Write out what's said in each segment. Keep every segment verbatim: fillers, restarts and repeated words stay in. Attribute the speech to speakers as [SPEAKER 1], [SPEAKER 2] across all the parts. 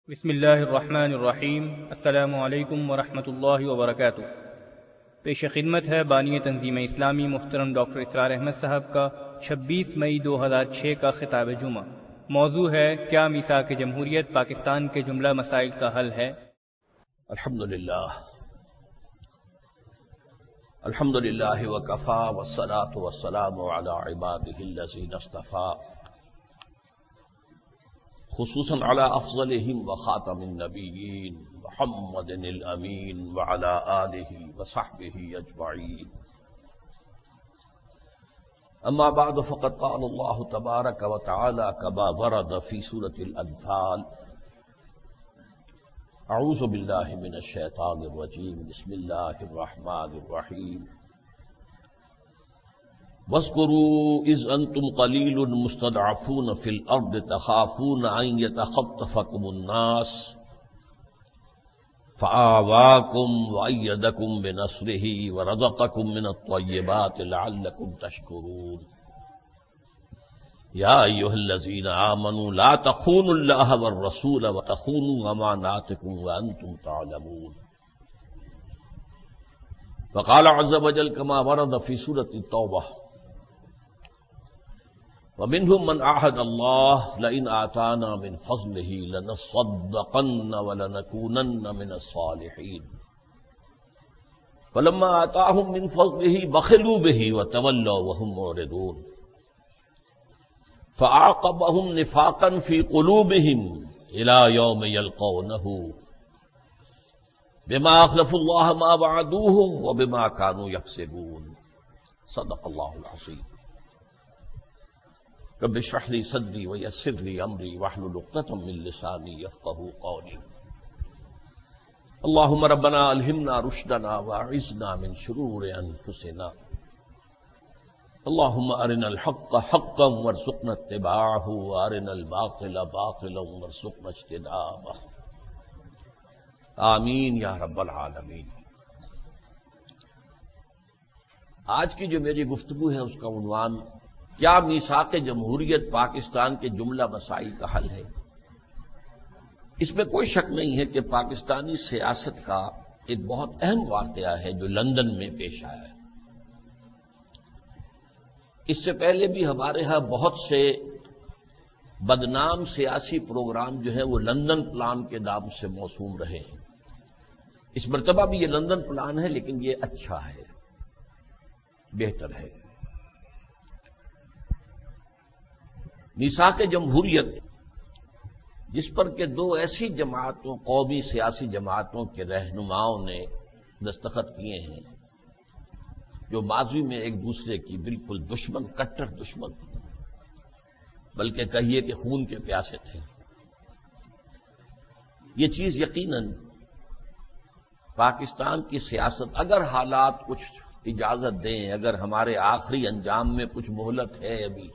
[SPEAKER 1] بسم اللہ الرحمن الرحیم۔ السلام علیکم ورحمۃ اللہ وبرکاتہ۔ پیش خدمت ہے بانی تنظیم اسلامی محترم ڈاکٹر اسرار احمد صاحب کا چھبیس مئی دو ہزار چھ کا خطاب جمعہ۔ موضوع ہے کیا میثاق جمہوریت پاکستان کے جملہ مسائل کا حل ہے؟
[SPEAKER 2] الحمدللہ الحمدللہ وکفا والصلاة والسلام علی عبادہ الذین اصطفیٰ، خصوصاً علی افضلہم وخاتم النبیین محمد الامین وعلی آلہ وصحبہ اجمعین۔ اما بعد فقد قال اللہ تبارک وتعالی کما ورد فی سورۃ الانفال، اعوذ باللہ من الشیطان الرجیم، بسم اللہ الرحمن الرحیم۔ وَاذْكُرُوا إِذْ أَنْتُمْ قَلِيلٌ مُسْتَضْعَفُونَ فِي الْأَرْضِ تَخَافُونَ أَنْ يَتَخَطَّفَكُمُ النَّاسُ فَآوَاكُمْ وَأَيَّدَكُمْ بِنَصْرِهِ وَرَزَقَكُمْ مِنَ الطَّيِّبَاتِ لَعَلَّكُمْ تَشْكُرُونَ۔ يَا أَيُّهَا الَّذِينَ آمَنُوا لَا تَخُونُوا اللَّهَ وَالرَّسُولَ وَتَخُونُوا أَمَانَاتِكُمْ وَأَنْتُمْ تعلمون۔ وقال عز وجل كما ورد في سورة التوبة، ومنهم من عاهد الله لئن آتانا من فضله لنصدقن ولنكونن من الصالحين، فلما آتاهم من فضله بخلوا به وتولوا وهم معرضون، فأعقبهم نفاقا في قلوبهم إلى يوم يلقونه بما أخلفوا الله ما وعدوه وبما كانوا يكسبون۔ صدق الله العظيم۔ رب اشرح لي صدري ويسر لي امري واحلل عقدة من لساني يفقهوا قولي۔ اللهم ربنا الهمنا رشدنا واعذنا من شرور انفسنا، اللهم ارنا الحق حقا وارزقنا اتباعه وارنا الباطل باطلا وارزقنا اجتنابه، آمین یا رب العالمین۔ آج کی جو میری گفتگو ہے اس کا عنوان کیا میثاق جمہوریت پاکستان کے جملہ مسائل کا حل ہے۔ اس میں کوئی شک نہیں ہے کہ پاکستانی سیاست کا ایک بہت اہم واقعہ ہے جو لندن میں پیش آیا ہے۔ اس سے پہلے بھی ہمارے ہاں بہت سے بدنام سیاسی پروگرام جو ہیں وہ لندن پلان کے نام سے موسوم رہے ہیں۔ اس مرتبہ بھی یہ لندن پلان ہے، لیکن یہ اچھا ہے، بہتر ہے۔ میثاق جمہوریت جس پر کہ دو ایسی جماعتوں، قومی سیاسی جماعتوں کے رہنماؤں نے دستخط کیے ہیں جو ماضی میں ایک دوسرے کی بالکل دشمن، کٹر دشمن، بلکہ کہیے کہ خون کے پیاسے تھے، یہ چیز یقیناً پاکستان کی سیاست اگر حالات کچھ اجازت دیں، اگر ہمارے آخری انجام میں کچھ مہلت ہے، ابھی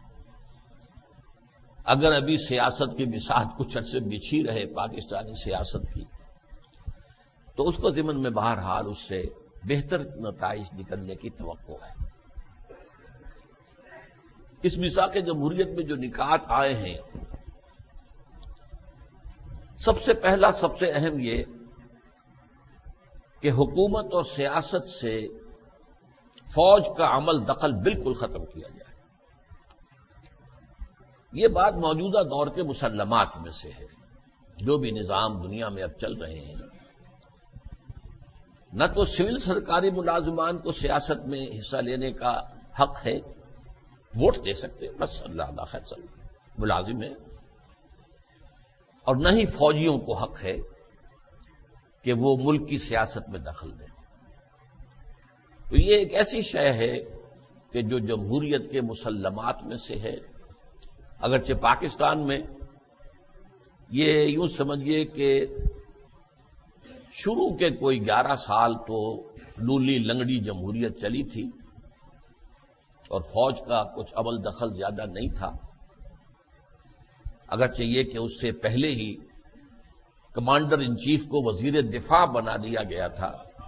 [SPEAKER 2] اگر ابھی سیاست کی بساط کچھ عرصے بچھی رہے پاکستانی سیاست کی، تو اس کو ضمن میں بہرحال اس سے بہتر نتائج نکلنے کی توقع ہے۔ اس میثاق جمہوریت میں جو نکات آئے ہیں، سب سے پہلا، سب سے اہم یہ کہ حکومت اور سیاست سے فوج کا عمل دخل بالکل ختم کیا جائے۔ یہ بات موجودہ دور کے مسلمات میں سے ہے۔ جو بھی نظام دنیا میں اب چل رہے ہیں، نہ تو سول سرکاری ملازمان کو سیاست میں حصہ لینے کا حق ہے، ووٹ دے سکتے، بس اللہ اللہ خیر چل ملازم ہے، اور نہ ہی فوجیوں کو حق ہے کہ وہ ملک کی سیاست میں دخل دیں۔ تو یہ ایک ایسی شے ہے کہ جو جمہوریت کے مسلمات میں سے ہے۔ اگرچہ پاکستان میں یہ یوں سمجھیے کہ شروع کے کوئی گیارہ سال تو لولی لنگڑی جمہوریت چلی تھی اور فوج کا کچھ عمل دخل زیادہ نہیں تھا، اگرچہ یہ کہ اس سے پہلے ہی کمانڈر ان چیف کو وزیر دفاع بنا دیا گیا تھا۔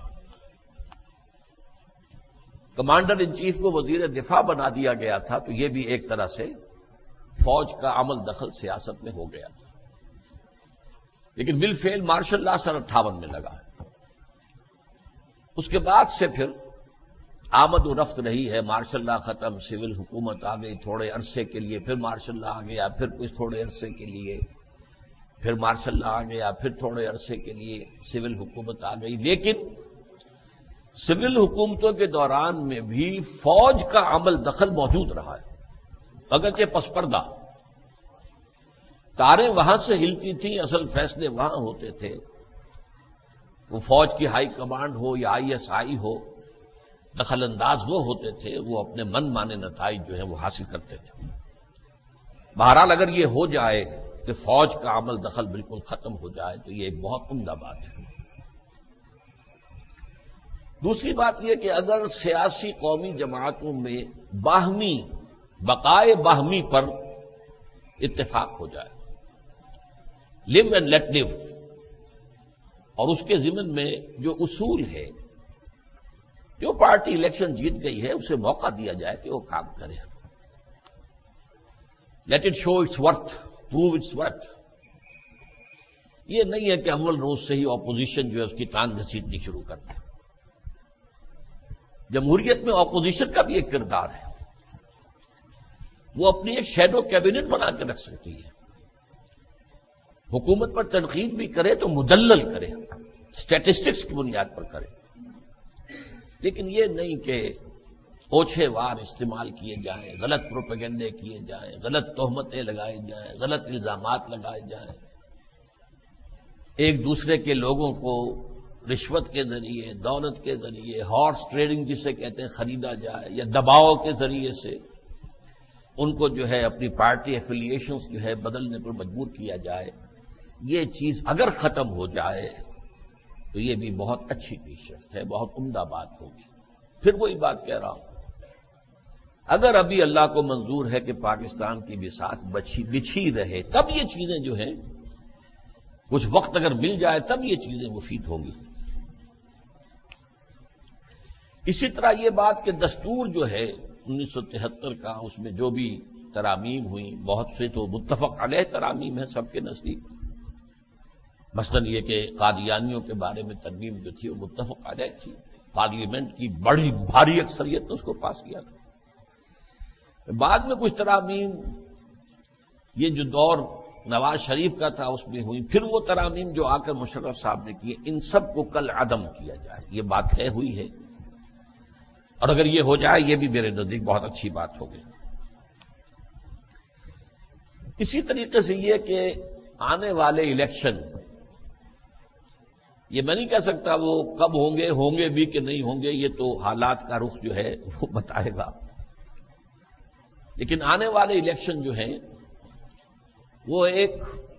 [SPEAKER 2] کمانڈر ان چیف کو وزیر دفاع بنا دیا گیا تھا تو یہ بھی ایک طرح سے فوج کا عمل دخل سیاست میں ہو گیا تھا۔ لیکن بالفعل مارشل لا سن اٹھاون میں لگا ہے. اس کے بعد سے پھر آمد و رفت رہی ہے. مارشل لا ختم، سول حکومت آ گئی تھوڑے عرصے کے لیے، پھر مارشل لا آ گیا، پھر کچھ تھوڑے عرصے کے لیے، پھر مارشل لا آ گیا، پھر تھوڑے عرصے کے لیے سول حکومت آ گئی. لیکن سول حکومتوں کے دوران میں بھی فوج کا عمل دخل موجود رہا ہے، اگرچہ پس پردہ. تاریں وہاں سے ہلتی تھیں، اصل فیصلے وہاں ہوتے تھے. وہ فوج کی ہائی کمانڈ ہو یا آئی ایس آئی ہو، دخل انداز وہ ہوتے تھے، وہ اپنے من مانے نتائج جو ہیں وہ حاصل کرتے تھے. بہرحال اگر یہ ہو جائے کہ فوج کا عمل دخل بالکل ختم ہو جائے تو یہ ایک بہت عمدہ بات ہے. دوسری بات یہ کہ اگر سیاسی قومی جماعتوں میں باہمی بقائے باہمی پر اتفاق ہو جائے، لیو اینڈ لیٹ لیو، اور اس کے ضمن میں جو اصول ہے، جو پارٹی الیکشن جیت گئی ہے اسے موقع دیا جائے کہ وہ کام کرے. Let it show it's worth, prove it's worth. یہ نہیں ہے کہ اول روز سے ہی اپوزیشن جو ہے اس کی ٹانگ گھسیٹنی شروع کر دے. جمہوریت میں اپوزیشن کا بھی ایک کردار ہے، وہ اپنی ایک شیڈو کیبنٹ بنا کے رکھ سکتی ہے. حکومت پر تنقید بھی کرے تو مدلل کرے، اسٹیٹسٹکس کی بنیاد پر کرے، لیکن یہ نہیں کہ اوچھے وار استعمال کیے جائیں، غلط پروپیگنڈے کیے جائیں، غلط تہمتیں لگائی جائیں، غلط الزامات لگائے جائیں، ایک دوسرے کے لوگوں کو رشوت کے ذریعے، دولت کے ذریعے، ہارس ٹریڈنگ جسے کہتے ہیں، خریدا جائے، یا دباؤ کے ذریعے سے ان کو جو ہے اپنی پارٹی ایفیلیشنز جو ہے بدلنے پر مجبور کیا جائے. یہ چیز اگر ختم ہو جائے تو یہ بھی بہت اچھی پیش رفت ہے، بہت عمدہ بات ہوگی. پھر وہی بات کہہ رہا ہوں، اگر ابھی اللہ کو منظور ہے کہ پاکستان کی بساط بچھی بچھی رہے، تب یہ چیزیں جو ہیں کچھ وقت اگر مل جائے تب یہ چیزیں مفید ہوں گی. اسی طرح یہ بات کہ دستور جو ہے انیس سو تہتر کا، اس میں جو بھی ترامیم ہوئی، بہت سے تو متفق علیہ ترامیم ہیں سب کے نزدیک. مثلاً یہ کہ قادیانیوں کے بارے میں ترمیم جو تھی وہ متفق علیہ تھی، پارلیمنٹ کی بڑی بھاری اکثریت نے اس کو پاس کیا تھا. بعد میں کچھ ترامیم یہ جو دور نواز شریف کا تھا اس میں ہوئی، پھر وہ ترامیم جو آ کر مشرف صاحب نے کی، ان سب کو کل عدم کیا جائے. یہ بات طے ہوئی ہے، اور اگر یہ ہو جائے یہ بھی میرے نزدیک بہت اچھی بات ہوگی. اسی طریقے سے یہ کہ آنے والے الیکشن، یہ میں نہیں کہہ سکتا وہ کب ہوں گے، ہوں گے بھی کہ نہیں ہوں گے، یہ تو حالات کا رخ جو ہے وہ بتائے گا. لیکن آنے والے الیکشن جو ہیں وہ ایک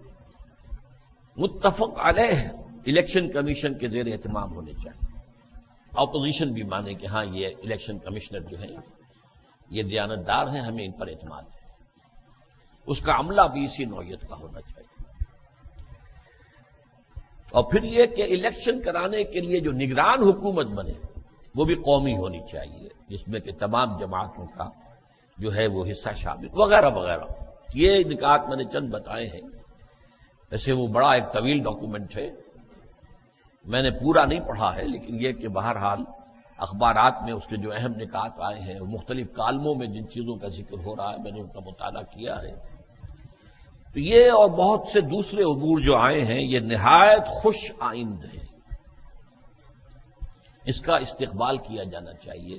[SPEAKER 2] متفق علیہ الیکشن کمیشن کے زیر اہتمام ہونے چاہیے. اپوزیشن بھی مانے کہ ہاں یہ الیکشن کمشنر جو ہیں یہ دیانتدار ہیں، ہمیں ان پر اعتماد ہے. اس کا عملہ بھی اسی نوعیت کا ہونا چاہیے. اور پھر یہ کہ الیکشن کرانے کے لیے جو نگران حکومت بنے وہ بھی قومی ہونی چاہیے، جس میں کہ تمام جماعتوں کا جو ہے وہ حصہ شامل وغیرہ وغیرہ. یہ نکات میں نے چند بتائے ہیں. ویسے وہ بڑا ایک طویل ڈاکومنٹ ہے، میں نے پورا نہیں پڑھا ہے، لیکن یہ کہ بہرحال اخبارات میں اس کے جو اہم نکات آئے ہیں، مختلف کالموں میں جن چیزوں کا ذکر ہو رہا ہے میں نے ان کا مطالعہ کیا ہے. تو یہ اور بہت سے دوسرے امور جو آئے ہیں یہ نہایت خوش آئند ہیں. اس کا استقبال کیا جانا چاہیے،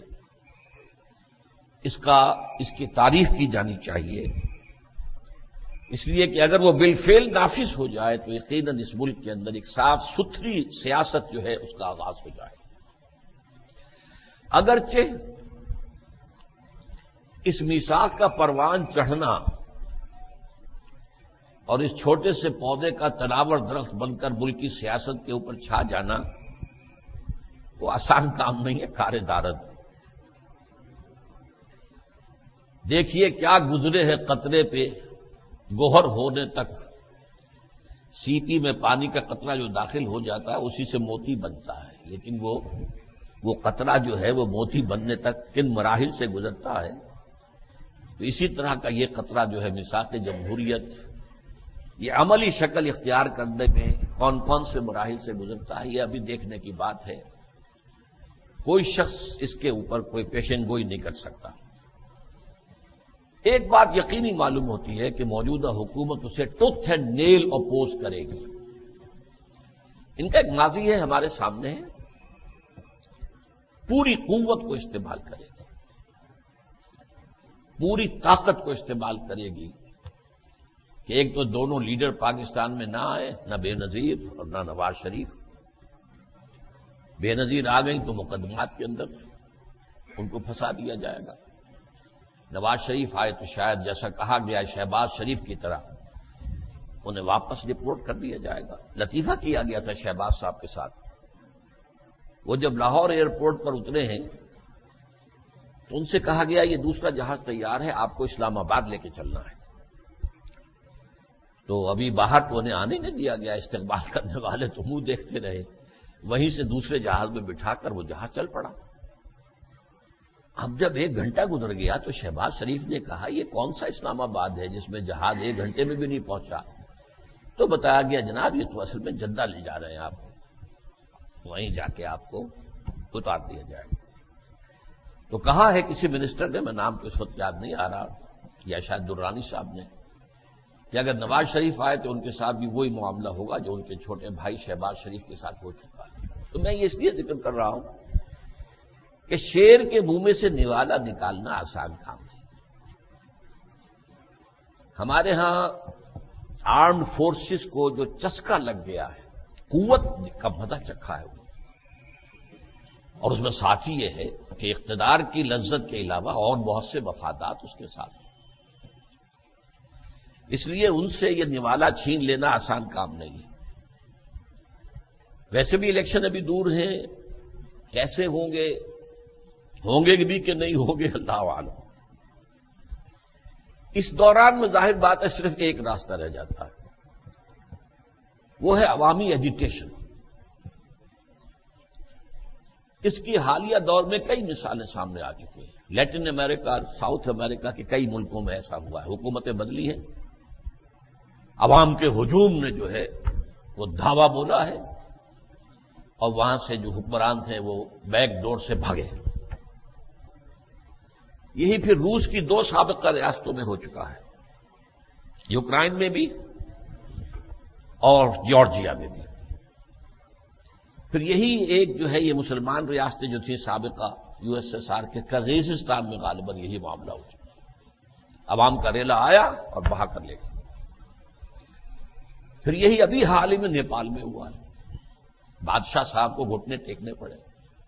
[SPEAKER 2] اس کا اس کی تعریف کی جانی چاہیے، اس لیے کہ اگر وہ بالفعل نافذ ہو جائے تو یقیناً اس ملک کے اندر ایک صاف ستھری سیاست جو ہے اس کا آغاز ہو جائے. اگرچہ اس میثاق کا پروان چڑھنا اور اس چھوٹے سے پودے کا تناور درخت بن کر ملکی سیاست کے اوپر چھا جانا وہ آسان کام نہیں ہے، کار دارد. دیکھیے کیا گزرے ہے قطرے پہ گوہر ہونے تک. سی پی میں پانی کا قطرہ جو داخل ہو جاتا ہے اسی سے موتی بنتا ہے، لیکن وہ وہ قطرہ جو ہے وہ موتی بننے تک کن مراحل سے گزرتا ہے. تو اسی طرح کا یہ قطرہ جو ہے میثاق جمہوریت یہ عملی شکل اختیار کرنے میں کون کون سے مراحل سے گزرتا ہے یہ ابھی دیکھنے کی بات ہے. کوئی شخص اس کے اوپر کوئی پیشن گوئی نہیں کر سکتا. ایک بات یقینی معلوم ہوتی ہے کہ موجودہ حکومت اسے ٹوتھ اینڈ نیل اپوز کرے گی. ان کا ایک ماضی ہے ہمارے سامنے ہے. پوری قوت کو استعمال کرے گی, پوری طاقت کو استعمال کرے گی کہ ایک تو دونوں لیڈر پاکستان میں نہ آئے, نہ بے نظیر اور نہ نواز شریف. بے نظیر آ گئی تو مقدمات کے اندر ان کو پھنسا دیا جائے گا. نواز شریف آئے تو شاید جیسا کہا گیا شہباز شریف کی طرح انہیں واپس ڈپورٹ کر دیا جائے گا. لطیفہ کیا گیا تھا شہباز صاحب کے ساتھ. وہ جب لاہور ایئرپورٹ پر اترے ہیں تو ان سے کہا گیا یہ دوسرا جہاز تیار ہے, آپ کو اسلام آباد لے کے چلنا ہے. تو ابھی باہر تو انہیں آنے نہیں دیا گیا. استقبال کرنے والے تو منہ دیکھتے رہے. وہیں سے دوسرے جہاز میں بٹھا کر وہ جہاز چل پڑا. اب جب ایک گھنٹہ گزر گیا تو شہباز شریف نے کہا یہ کون سا اسلام آباد ہے جس میں جہاز ایک گھنٹے میں بھی نہیں پہنچا. تو بتایا گیا جناب یہ تو اصل میں جدہ لے جا رہے ہیں, آپ وہیں جا کے آپ کو اتار دیا جائے گا. تو کہا ہے کسی منسٹر نے, میں نام تو اس وقت یاد نہیں آ رہا, یا شاید درانی صاحب نے, کہ اگر نواز شریف آئے تو ان کے ساتھ بھی وہی معاملہ ہوگا جو ان کے چھوٹے بھائی شہباز شریف کے ساتھ ہو چکا ہے. تو میں یہ اس لیے ذکر کر رہا ہوں کہ شیر کے منہ میں سے نوالا نکالنا آسان کام نہیں. ہمارے ہاں آرمڈ فورسز کو جو چسکا لگ گیا ہے, قوت کا مزہ چکھا ہے, اور اس میں ساتھ ہی یہ ہے کہ اقتدار کی لذت کے علاوہ اور بہت سے مفادات اس کے ساتھ ہیں. اس لیے ان سے یہ نوالا چھین لینا آسان کام نہیں ہے. ویسے بھی الیکشن ابھی دور ہیں, کیسے ہوں گے, ہوں گے بھی کہ نہیں ہوں گے اللہ عالم. اس دوران میں ظاہر بات ہے صرف ایک راستہ رہ جاتا ہے, وہ ہے عوامی ایجیٹیشن. اس کی حالیہ دور میں کئی مثالیں سامنے آ چکی ہیں. لیٹن امریکہ, ساؤتھ امریکہ کے کئی ملکوں میں ایسا ہوا ہے. حکومتیں بدلی ہیں, عوام کے ہجوم نے جو ہے وہ دھاوا بولا ہے, اور وہاں سے جو حکمران تھے وہ بیک ڈور سے بھاگے. یہی پھر روس کی دو سابقہ ریاستوں میں ہو چکا ہے, یوکرائن میں بھی اور جارجیا میں بھی. پھر یہی ایک جو ہے یہ مسلمان ریاستیں جو تھیں سابقہ یو ایس ایس آر کے کرغیزستان میں غالباً یہی معاملہ ہو چکا. عوام کا ریلا آیا اور بہا کر لے گیا. پھر یہی ابھی حال ہی میں نیپال میں ہوا ہے, بادشاہ صاحب کو گھٹنے ٹیکنے پڑے.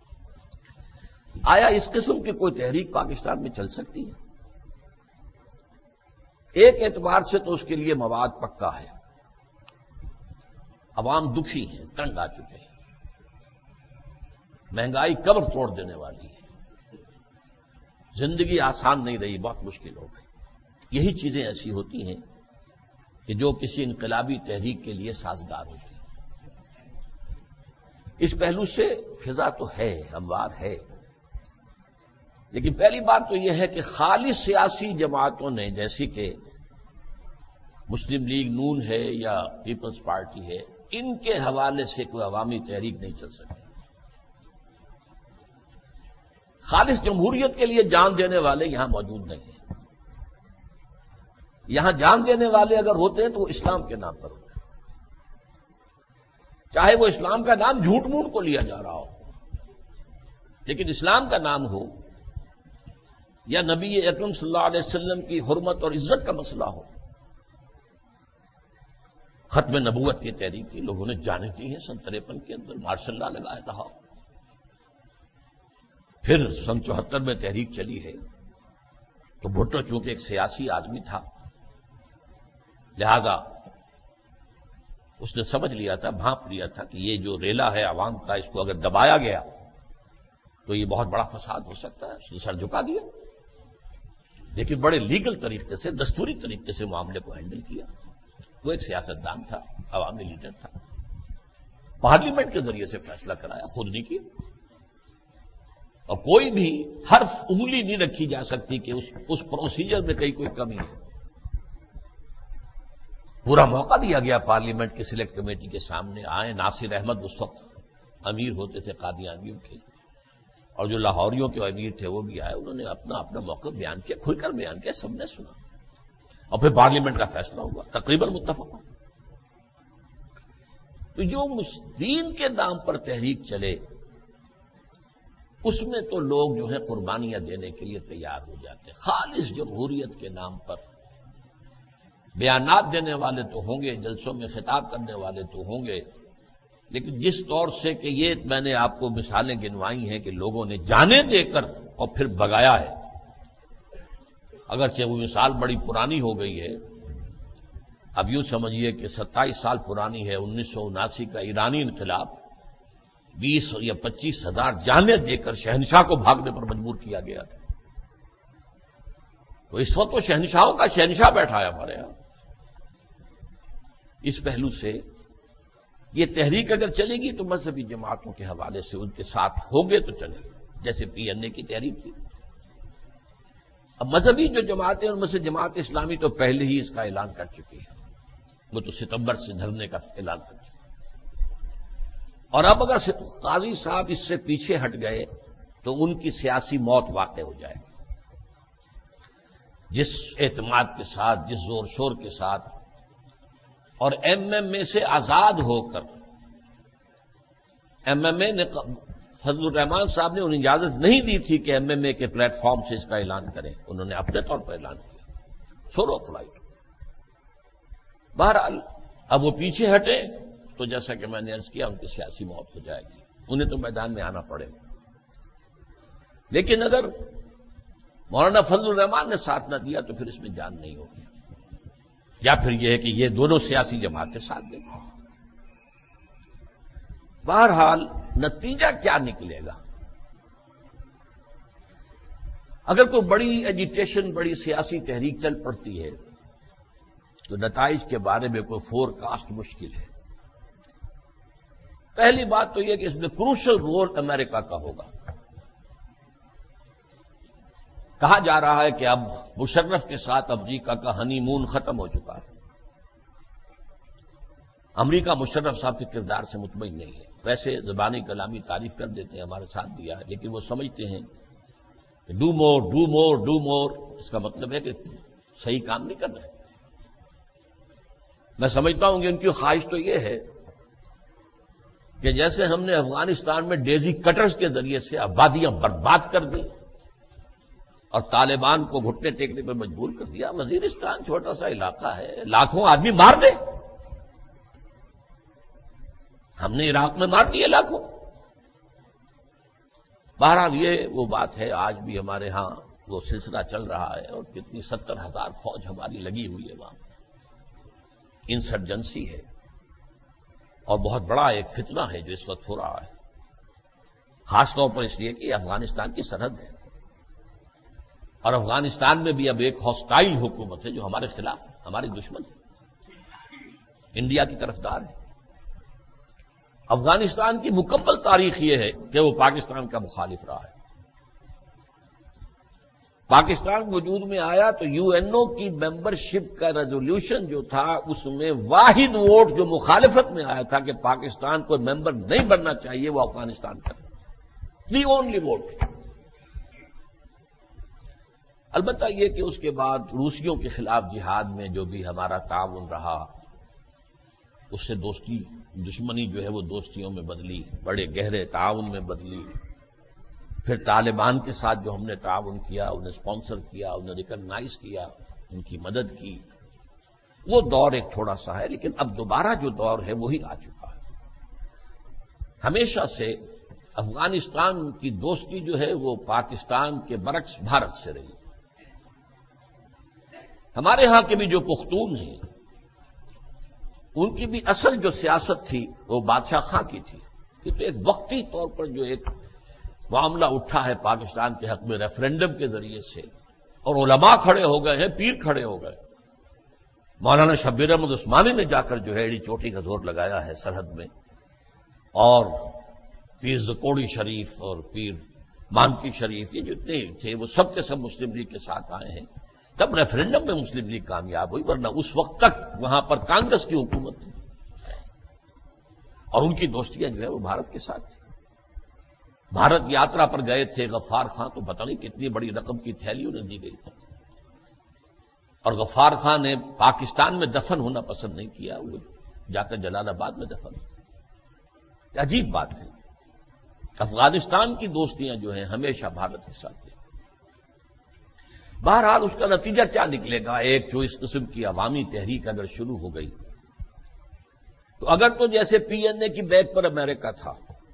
[SPEAKER 2] آیا اس قسم کی کوئی تحریک پاکستان میں چل سکتی ہے؟ ایک اعتبار سے تو اس کے لیے مواد پکا ہے. عوام دکھی ہیں, تنگ آ چکے ہیں, مہنگائی کمر توڑ دینے والی ہے, زندگی آسان نہیں رہی, بہت مشکل ہو گئی. یہی چیزیں ایسی ہوتی ہیں کہ جو کسی انقلابی تحریک کے لیے سازگار ہوتی ہیں. اس پہلو سے فضا تو ہے, ہموار ہے, لیکن پہلی بات تو یہ ہے کہ خالی سیاسی جماعتوں نے, جیسی کہ مسلم لیگ نون ہے یا پیپلز پارٹی ہے, ان کے حوالے سے کوئی عوامی تحریک نہیں چل سکتی. خالص جمہوریت کے لیے جان دینے والے یہاں موجود نہیں ہیں. یہاں جان دینے والے اگر ہوتے ہیں تو وہ اسلام کے نام پر ہوتے ہیں, چاہے وہ اسلام کا نام جھوٹ موٹ کو لیا جا رہا ہو, لیکن اسلام کا نام ہو یا نبی اکرم صلی اللہ علیہ وسلم کی حرمت اور عزت کا مسئلہ ہو. ختم نبوت کی تحریک تھی, لوگوں نے جانیں دی ہیں سن تریپن کے اندر, ماشاء اللہ لگایا رہا. پھر سن چوہتر میں تحریک چلی ہے, تو بھٹو چونکہ ایک سیاسی آدمی تھا, لہذا اس نے سمجھ لیا تھا, بھانپ لیا تھا کہ یہ جو ریلا ہے عوام کا, اس کو اگر دبایا گیا تو یہ بہت بڑا فساد ہو سکتا ہے. اس نے سر جھکا دیا, لیکن بڑے لیگل طریقے سے, دستوری طریقے سے معاملے کو ہینڈل کیا. وہ ایک سیاستدان تھا, عوامی لیڈر تھا, پارلیمنٹ کے ذریعے سے فیصلہ کرایا, خود نہیں کیا. اور کوئی بھی حرف انگلی نہیں رکھی جا سکتی کہ اس اس پروسیجر میں کہیں کوئی کمی ہے. پورا موقع دیا گیا پارلیمنٹ کی سلیکٹ کمیٹی کے سامنے آئیں. ناصر احمد اس وقت امیر ہوتے تھے قادیانیوں کے، اور جو لاہوریوں کے امیر تھے وہ بھی آئے. انہوں نے اپنا اپنا موقف بیان کیا، کھل کر بیان کیا، سب نے سنا، اور پھر پارلیمنٹ کا فیصلہ ہوا، تقریباً متفق ہوا. تو جو دین کے نام پر تحریک چلے اس میں تو لوگ جو ہے قربانیاں دینے کے لیے تیار ہو جاتے ہیں. خالص جمہوریت کے نام پر بیانات دینے والے تو ہوں گے، جلسوں میں خطاب کرنے والے تو ہوں گے، لیکن جس طور سے کہ یہ میں نے آپ کو مثالیں گنوائی ہیں کہ لوگوں نے جانے دے کر اور پھر بگایا ہے. اگرچہ وہ مثال بڑی پرانی ہو گئی ہے، اب یوں سمجھیے کہ ستائیس سال پرانی ہے، انیس سو اناسی کا ایرانی انقلاب. بیس یا پچیس ہزار جانیں دے کر شہنشاہ کو بھاگنے پر مجبور کیا گیا تھا. تو اس وقت تو شہنشاہوں کا شہنشاہ بیٹھا ہے ہمارے یہاں. اس پہلو سے یہ تحریک اگر چلے گی تو مذہبی جماعتوں کے حوالے سے ان کے ساتھ ہوگے تو چلے گی، جیسے پی این اے کی تحریک تھی. اب مذہبی جو جماعتیں ان میں سے جماعت اسلامی تو پہلے ہی اس کا اعلان کر چکی ہے، وہ تو ستمبر سے دھرنے کا اعلان کر چکی ہے. اور اب اگر قاضی صاحب اس سے پیچھے ہٹ گئے تو ان کی سیاسی موت واقع ہو جائے گی. جس اعتماد کے ساتھ، جس زور شور کے ساتھ، اور ایم ایم اے سے آزاد ہو کر، ایم ایم اے نے فضل الرحمان صاحب نے انہیں اجازت نہیں دی تھی کہ ایم ایم اے کے پلیٹ فارم سے اس کا اعلان کریں، انہوں نے اپنے طور پر اعلان کیا، سولو فلائٹ. بہرحال اب وہ پیچھے ہٹے تو جیسا کہ میں نے عرض کیا ان کی سیاسی موت ہو جائے گی، انہیں تو میدان میں آنا پڑے گا. لیکن اگر مولانا فضل الرحمان نے ساتھ نہ دیا تو پھر اس میں جان نہیں ہوگی، یا پھر یہ ہے کہ یہ دونوں سیاسی جماعتیں ساتھ دیں گی. بہرحال نتیجہ کیا نکلے گا؟ اگر کوئی بڑی ایجیٹیشن، بڑی سیاسی تحریک چل پڑتی ہے تو نتائج کے بارے میں کوئی فور کاسٹ مشکل ہے. پہلی بات تو یہ کہ اس میں کروشل رول امریکہ کا ہوگا. کہا جا رہا ہے کہ اب مشرف کے ساتھ امریکہ کا ہنی مون ختم ہو چکا ہے. امریکہ مشرف صاحب کے کردار سے مطمئن نہیں ہے. ویسے زبانی کلامی تعریف کر دیتے ہیں، ہمارے ساتھ دیا ہے، لیکن وہ سمجھتے ہیں کہ do more do more do more, اس کا مطلب ہے کہ صحیح کام نہیں کر رہے. میں سمجھتا ہوں کہ ان کی خواہش تو یہ ہے کہ جیسے ہم نے افغانستان میں ڈیزی کٹرز کے ذریعے سے آبادیاں برباد کر دی اور طالبان کو گھٹنے ٹیکنے پر مجبور کر دیا، وزیرستان چھوٹا سا علاقہ ہے، لاکھوں آدمی مار دے. ہم نے عراق میں مار دیے لاکھوں. بہرحال یہ وہ بات ہے، آج بھی ہمارے ہاں وہ سلسلہ چل رہا ہے، اور کتنی ستر ہزار فوج ہماری لگی ہوئی ہے وہاں. انسرجنسی ہے، اور بہت بڑا ایک فتنہ ہے جو اس وقت ہو رہا ہے، خاص طور پر اس لیے کہ افغانستان کی سرحد ہے، اور افغانستان میں بھی اب ایک ہاسٹائل حکومت ہے جو ہمارے خلاف ہے، ہمارے دشمن ہے، انڈیا کی طرفدار ہے. افغانستان کی مکمل تاریخ یہ ہے کہ وہ پاکستان کا مخالف رہا ہے. پاکستان وجود میں آیا تو یو این او کی ممبرشپ کا ریزولوشن جو تھا اس میں واحد ووٹ جو مخالفت میں آیا تھا کہ پاکستان کو ممبر نہیں بننا چاہیے، وہ افغانستان کا، دی اونلی ووٹ. البتہ یہ کہ اس کے بعد روسیوں کے خلاف جہاد میں جو بھی ہمارا تعاون رہا، اس سے دوستی دشمنی جو ہے وہ دوستیوں میں بدلی، بڑے گہرے تعاون میں بدلی. پھر طالبان کے ساتھ جو ہم نے تعاون کیا، انہیں اسپانسر کیا، انہیں ریکگنائز کیا، ان کی مدد کی، وہ دور ایک تھوڑا سا ہے. لیکن اب دوبارہ جو دور ہے وہی آ چکا ہے. ہمیشہ سے افغانستان کی دوستی جو ہے وہ پاکستان کے برعکس بھارت سے رہی. ہمارے ہاں کے بھی جو پختون ہیں ان کی بھی اصل جو سیاست تھی وہ بادشاہ خاں کی تھی. یہ تو ایک وقتی طور پر جو ایک معاملہ اٹھا ہے پاکستان کے حق میں ریفرینڈم کے ذریعے سے، اور علماء کھڑے ہو گئے ہیں، پیر کھڑے ہو گئے. مولانا شبیر احمد عثمانی نے جا کر جو ہے ایڑی چوٹی کا زور لگایا ہے سرحد میں، اور پیر زکوڑی شریف اور پیر مانکی شریف، یہ جتنے تھے وہ سب کے سب مسلم لیگ کے ساتھ آئے ہیں. تب ریفرنڈم میں مسلم لیگ کامیاب ہوئی، ورنہ اس وقت تک وہاں پر کانگریس کی حکومت تھی اور ان کی دوستیاں جو ہے وہ بھارت کے ساتھ تھی۔ بھارت یاترا پر گئے تھے غفار خان، تو پتہ نہیں کتنی بڑی رقم کی تھیلی انہیں دی گئی تھی، اور غفار خان نے پاکستان میں دفن ہونا پسند نہیں کیا، وہ جا کر جلال آباد میں دفن ہوئے۔ عجیب بات ہے، افغانستان کی دوستیاں جو ہیں ہمیشہ بھارت کے ساتھ ہیں۔ بہرحال اس کا نتیجہ کیا نکلے گا؟ ایک جو اس قسم کی عوامی تحریک اگر شروع ہو گئی تو اگر تو جیسے پی این اے کی بیک پر امریکہ تھا،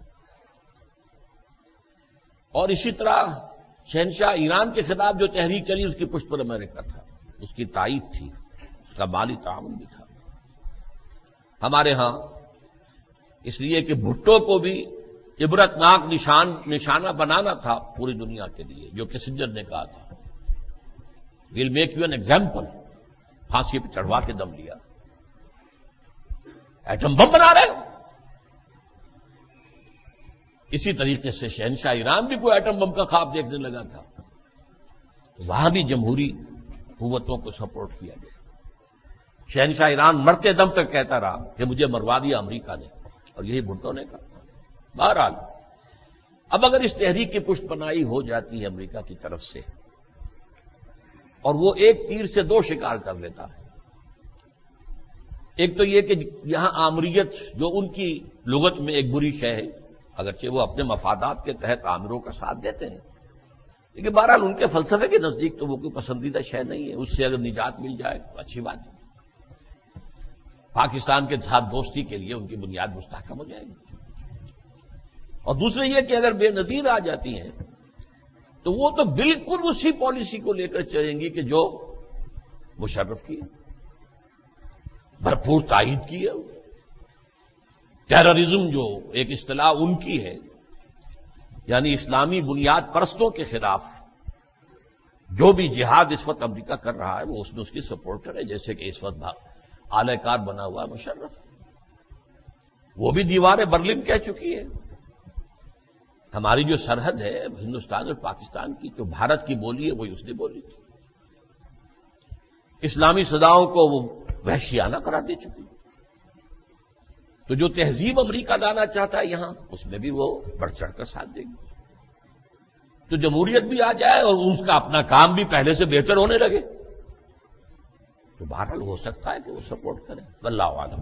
[SPEAKER 2] اور اسی طرح شہنشاہ ایران کے خلاف جو تحریک چلی اس کی پشت پر امریکہ تھا، اس کی تائید تھی، اس کا مالی تعاون بھی تھا۔ ہمارے ہاں اس لیے کہ بھٹو کو بھی عبرتناک نشان نشانہ بنانا تھا پوری دنیا کے لیے، جو کسنجر نے کہا تھا we'll make you an example, پھانسی پہ چڑھوا کے دم لیا۔ ایٹم بم بنا رہے ہو؟ اسی طریقے سے شہنشاہ ایران بھی کوئی ایٹم بم کا خواب دیکھنے لگا تھا، تو وہاں بھی جمہوری قوتوں کو سپورٹ کیا گیا۔ شہنشاہ ایران مرتے دم تک کہتا رہا کہ مجھے مروا دیا امریکہ نے، اور یہی بھٹو نے کہا۔ بہرحال اب اگر اس تحریک کی پشت پناہی ہو جاتی ہے امریکہ کی طرف سے، اور وہ ایک تیر سے دو شکار کر لیتا ہے، ایک تو یہ کہ یہاں آمریت جو ان کی لغت میں ایک بری شے ہے، اگرچہ وہ اپنے مفادات کے تحت آمروں کا ساتھ دیتے ہیں، لیکن بہرحال ان کے فلسفے کے نزدیک تو وہ کوئی پسندیدہ شے نہیں ہے، اس سے اگر نجات مل جائے تو اچھی بات ہے۔ پاکستان کے ساتھ دوستی کے لیے ان کی بنیاد مستحکم ہو جائے گی۔ اور دوسرے یہ کہ اگر بے نظیر آ جاتی ہیں تو وہ تو بالکل اسی پالیسی کو لے کر چلیں گی کہ جو مشرف کی ہے، بھرپور تائید کی ہے۔ ٹیررزم جو ایک اصطلاح ان کی ہے، یعنی اسلامی بنیاد پرستوں کے خلاف جو بھی جہاد اس وقت امریکہ کر رہا ہے وہ اس میں اس کی سپورٹر ہے، جیسے کہ اس وقت اعلی کار بنا ہوا ہے مشرف، وہ بھی دیوار برلن کہہ چکی ہے۔ ہماری جو سرحد ہے ہندوستان اور پاکستان کی، جو بھارت کی بولی ہے وہی اس نے بولی تھی۔ اسلامی صداؤں کو وہ وحشیانہ قرار دے چکی۔ تو جو تہذیب امریکہ لانا چاہتا ہے یہاں، اس میں بھی وہ بڑھ چڑھ کر ساتھ دے گی۔ تو جمہوریت بھی آ جائے اور اس کا اپنا کام بھی پہلے سے بہتر ہونے لگے تو بہرحال ہو سکتا ہے کہ وہ سپورٹ کریں، واللہ عالم۔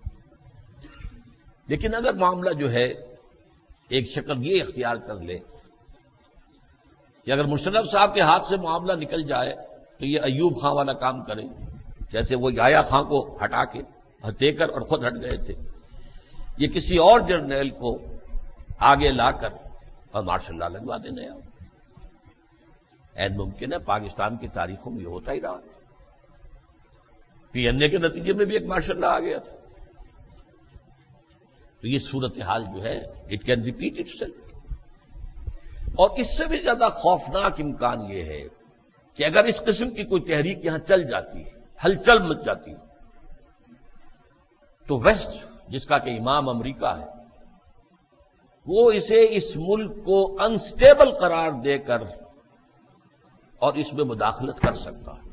[SPEAKER 2] لیکن اگر معاملہ جو ہے ایک شکل یہ اختیار کر لے کہ اگر مشرف صاحب کے ہاتھ سے معاملہ نکل جائے تو یہ ایوب خان والا کام کریں، جیسے وہ یحییٰ خان کو ہٹا کے دے کر اور خود ہٹ گئے تھے، یہ کسی اور جرنیل کو آگے لا کر اور مارشل لا لگوا دینے آؤ۔ این ممکن ہے، پاکستان کی تاریخوں میں یہ ہوتا ہی رہا۔ پی این اے کے نتیجے میں بھی ایک مارشل لا آ گیا تھا۔ تو یہ صورتحال جو ہے it can repeat itself. اور اس سے بھی زیادہ خوفناک امکان یہ ہے کہ اگر اس قسم کی کوئی تحریک یہاں چل جاتی ہے، ہلچل مچ جاتی ہے، تو ویسٹ جس کا کہ امام امریکہ ہے وہ اسے اس ملک کو انسٹیبل قرار دے کر اور اس میں مداخلت کر سکتا ہے۔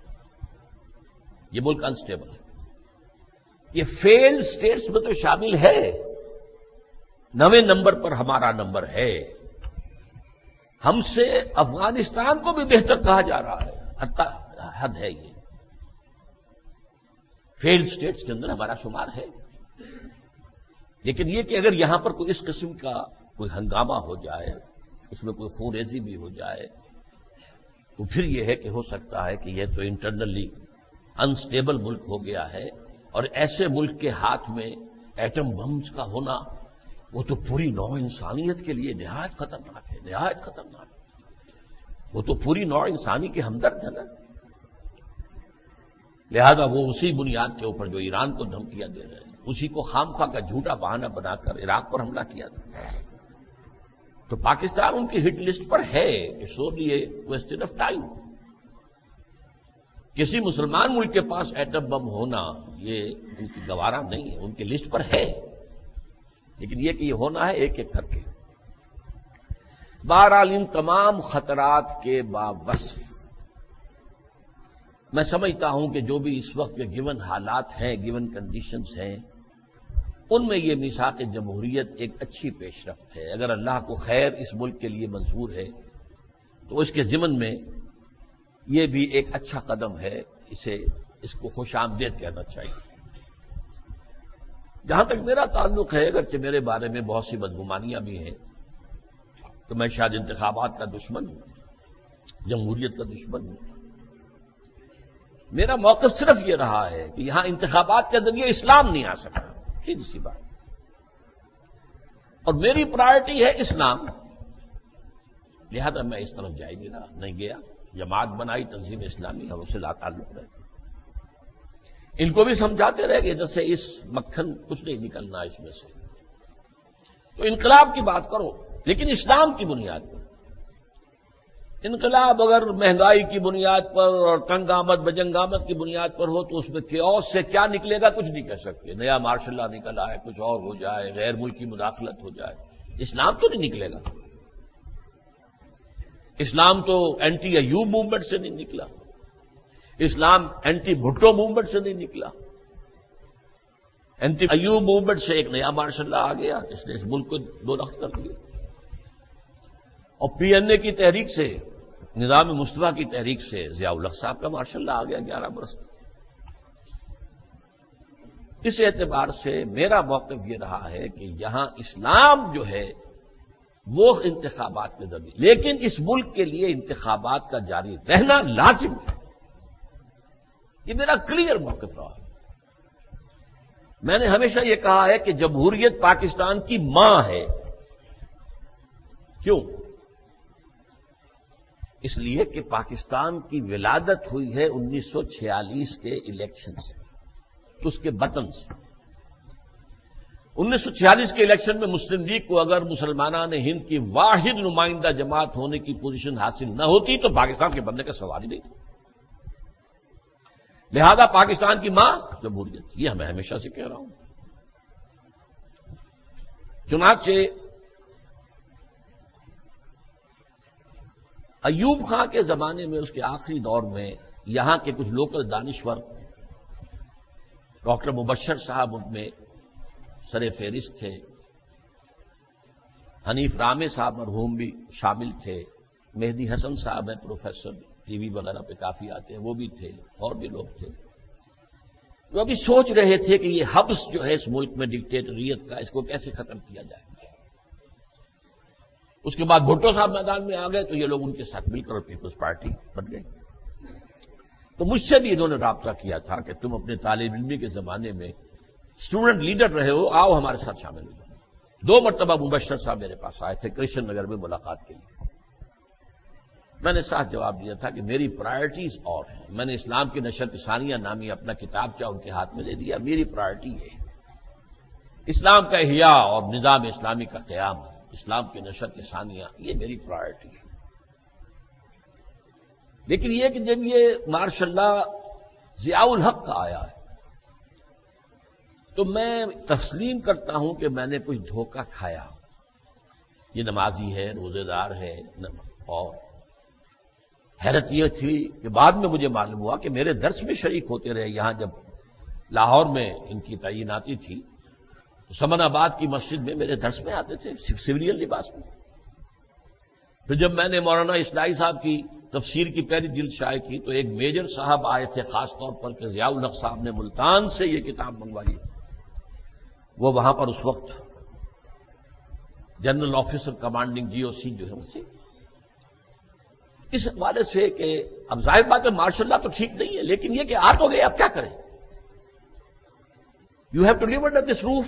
[SPEAKER 2] یہ ملک انسٹیبل ہے، یہ فیل سٹیٹس میں تو شامل ہے، نویں نمبر پر ہمارا نمبر ہے، ہم سے افغانستان کو بھی بہتر کہا جا رہا ہے، حد ہے یہ، فیل سٹیٹس کے اندر ہمارا شمار ہے۔ لیکن یہ کہ اگر یہاں پر کوئی اس قسم کا کوئی ہنگامہ ہو جائے، اس میں کوئی خون ریزی بھی ہو جائے، تو پھر یہ ہے کہ ہو سکتا ہے کہ یہ تو انٹرنلی انسٹیبل ملک ہو گیا ہے، اور ایسے ملک کے ہاتھ میں ایٹم بمز کا ہونا وہ تو پوری نوع انسانیت کے لیے نہایت خطرناک ہے، نہایت خطرناک ہے۔ وہ تو پوری نوع انسانی کے ہمدرد ہے نا۔ لہذا وہ اسی بنیاد کے اوپر جو ایران کو دھمکیاں دے رہے ہیں، اسی کو خام خواہ کا جھوٹا بہانہ بنا کر عراق پر حملہ کیا تھا۔ تو پاکستان ان کی ہٹ لسٹ پر ہے، it's only a question of time. کسی مسلمان ملک کے پاس ایٹم بم ہونا یہ ان کی گوارا نہیں ہے، ان کی لسٹ پر ہے، لیکن یہ کہ یہ ہونا ہے ایک ایک کر کے۔ بہرحال ان تمام خطرات کے باوصف میں سمجھتا ہوں کہ جو بھی اس وقت کے گیون حالات ہیں، گیون کنڈیشنز ہیں، ان میں یہ میثاق جمہوریت ایک اچھی پیش رفت ہے۔ اگر اللہ کو خیر اس ملک کے لیے منظور ہے تو اس کے ضمن میں یہ بھی ایک اچھا قدم ہے، اسے اس کو خوش آمدید کہنا چاہیے۔ جہاں تک میرا تعلق ہے، اگرچہ میرے بارے میں بہت سی بدگمانیاں بھی ہیں تو میں شاید انتخابات کا دشمن ہوں، جمہوریت کا دشمن ہوں، میرا موقف صرف یہ رہا ہے کہ یہاں انتخابات کے ذریعے اسلام نہیں آ سکتا، سیدھی سی بات، اور میری پرائرٹی ہے اسلام، لہذا میں اس طرف جائے نہیں رہا، نہیں گیا۔ جماعت بنائی تنظیم اسلامی، ہم اس سے لا تعلق رہے، ان کو بھی سمجھاتے رہے کہ ادھر سے اس مکھن کچھ نہیں نکلنا اس میں سے، تو انقلاب کی بات کرو لیکن اسلام کی بنیاد پر۔ انقلاب اگر مہنگائی کی بنیاد پر اور تنگ آمد بجنگ آمد کی بنیاد پر ہو تو اس میں کیوس سے کیا نکلے گا کچھ نہیں کہہ سکتے، نیا مارشل لا نکل آئے، کچھ اور ہو جائے، غیر ملکی مداخلت ہو جائے، اسلام تو نہیں نکلے گا۔ اسلام تو اینٹی ایوب موومنٹ سے نہیں نکلا، اسلام اینٹی بھٹو موومنٹ سے نہیں نکلا، اینٹی ایوب موومنٹ سے ایک نیا مارشل لا آ گیا جس نے اس ملک کو دو رخت کر دیا، اور پی این اے کی تحریک سے، نظام مصطفیٰ کی تحریک سے ضیاء الحق صاحب کا مارشل لا آ گیا گیارہ برس کا۔ اس اعتبار سے میرا موقف یہ رہا ہے کہ یہاں اسلام جو ہے وہ انتخابات کے ذریعے، لیکن اس ملک کے لیے انتخابات کا جاری رہنا لازم ہے، یہ میرا کلیئر موقف رہا ہے۔ میں نے ہمیشہ یہ کہا ہے کہ جمہوریت پاکستان کی ماں ہے۔ کیوں؟ اس لیے کہ پاکستان کی ولادت ہوئی ہے انیس سو چھیالیس کے الیکشن سے، اس کے بطن سے۔ انیس سو چھیالیس کے الیکشن میں مسلم لیگ کو اگر مسلمانان ہند کی واحد نمائندہ جماعت ہونے کی پوزیشن حاصل نہ ہوتی تو پاکستان کے بننے کا سوال ہی نہیں تھا۔ لہذا پاکستان کی ماں جمہوریت، یہ میں ہمیشہ سے کہہ رہا ہوں۔ چنانچہ ایوب خان کے زمانے میں، اس کے آخری دور میں، یہاں کے کچھ لوکل دانشور، ڈاکٹر مبشر صاحب ان میں سر فہرست تھے، حنیف رامے صاحب مرحوم بھی شامل تھے، مہدی حسن صاحب ہیں پروفیسر، ٹی وی وغیرہ پہ کافی آتے ہیں، وہ بھی تھے، اور بھی لوگ تھے، وہ ابھی سوچ رہے تھے کہ یہ حبس جو ہے اس ملک میں ڈکٹیٹریت کا، اس کو کیسے ختم کیا جائے۔ اس کے بعد بھٹو صاحب میدان میں آ گئے تو یہ لوگ ان کے ساتھ مل کر پیپلز پارٹی بن گئے۔ تو مجھ سے بھی انہوں نے رابطہ کیا تھا کہ تم اپنے طالب علمی کے زمانے میں اسٹوڈنٹ لیڈر رہے ہو، آؤ ہمارے ساتھ شامل ہو جاؤ۔ دو مرتبہ مبشر صاحب میرے پاس آئے تھے کرشن نگر میں ملاقات کے لیے۔ میں نے صاف جواب دیا تھا کہ میری پرائرٹیز اور ہیں، میں نے اسلام کی نشر ثانیہ نامی اپنا کتابچہ ان کے ہاتھ میں دے دیا، میری پرائرٹی ہے اسلام کا احیاء اور نظام اسلامی کا قیام، اسلام کی نشر ثانیہ، یہ میری پرائرٹی ہے۔ لیکن یہ کہ جب یہ ماشاء اللہ ضیاء الحق کا آیا ہے تو میں تسلیم کرتا ہوں کہ میں نے کچھ دھوکہ کھایا، یہ نمازی ہے، روزے دار ہے، اور حیرت یہ تھی کہ بعد میں مجھے معلوم ہوا کہ میرے درس میں شریک ہوتے رہے۔ یہاں جب لاہور میں ان کی تعیناتی تھی تو سمن آباد کی مسجد میں میرے درس میں آتے تھے سویلین لباس میں۔ پھر جب میں نے مولانا اصلاحی صاحب کی تفسیر کی پہلی جلد شائع کی تو ایک میجر صاحب آئے تھے خاص طور پر کہ ضیاء الحق صاحب نے ملتان سے یہ کتاب منگوائی، وہ وہاں پر اس وقت general officer commanding G O C جو ہے وہ تھے۔ اس حوالے سے کہ اب ظاہر بات ہے ماشاء اللہ تو ٹھیک نہیں ہے، لیکن یہ کہ آ تو گئے، اب کیا کریں؟ You have to live under this roof,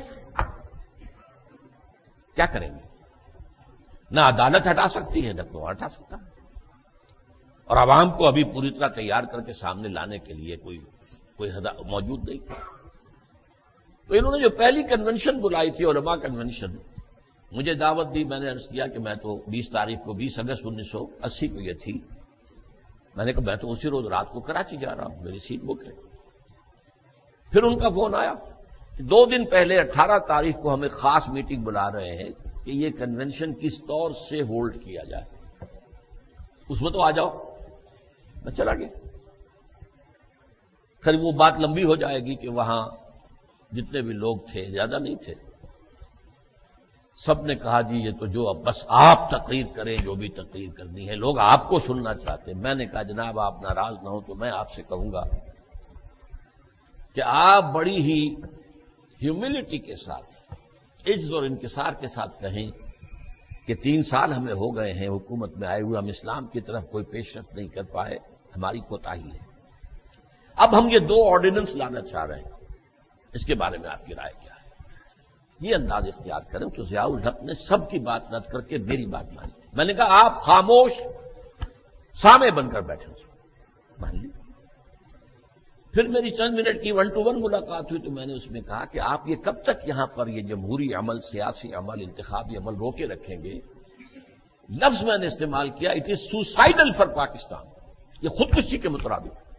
[SPEAKER 2] کیا کریں گے؟ نہ عدالت ہٹا سکتی ہے نہ کوئی ہٹا سکتا ہے، اور عوام کو ابھی پوری طرح تیار کر کے سامنے لانے کے لیے کوئی کوئی موجود نہیں تھا۔ تو انہوں نے جو پہلی کنونشن بلائی تھی علماء کنونشن، مجھے دعوت دی، میں نے عرض کیا کہ میں تو بیس تاریخ کو بیس اگست انیس سو اسی کو یہ تھی، میں نے کہا میں تو اسی روز رات کو کراچی جا رہا ہوں، میری سیٹ بک ہے۔ پھر ان کا فون آیا کہ دو دن پہلے اٹھارہ تاریخ کو ہمیں خاص میٹنگ بلا رہے ہیں کہ یہ کنونشن کس طور سے ہولڈ کیا جائے، اس میں تو آ جاؤ۔ میں چلا گیا۔ پھر وہ بات لمبی ہو جائے گی کہ وہاں جتنے بھی لوگ تھے زیادہ نہیں تھے، سب نے کہا جی یہ تو جو اب بس آپ تقریر کریں جو بھی تقریر کرنی ہے، لوگ آپ کو سننا چاہتے ہیں۔ میں نے کہا جناب آپ ناراض نہ ہو تو میں آپ سے کہوں گا کہ آپ بڑی ہی ہیوملٹی کے ساتھ، عجز اور انکسار کے ساتھ کہیں کہ تین سال ہمیں ہو گئے ہیں حکومت میں آئے ہوئے، ہم اسلام کی طرف کوئی پیش رفت نہیں کر پائے، ہماری کوتاہی ہے۔ اب ہم یہ دو آرڈیننس لانا چاہ رہے ہیں، اس کے بارے میں آپ کی رائے کیا ہے؟ یہ انداز اختیار کریں تو ضیاء الحق نے سب کی بات رد کر کے میری بات مانی۔ میں نے کہا آپ خاموش سامع بن کر بیٹھے مان لی۔ پھر میری چند منٹ کی ون ٹو ون ملاقات ہوئی تو میں نے اس میں کہا کہ آپ یہ کب تک یہاں پر یہ جمہوری عمل، سیاسی عمل، انتخابی عمل روکے رکھیں گے؟ لفظ میں نے استعمال کیا it is suicidal for Pakistan, یہ خودکشی کے مترادف ہے۔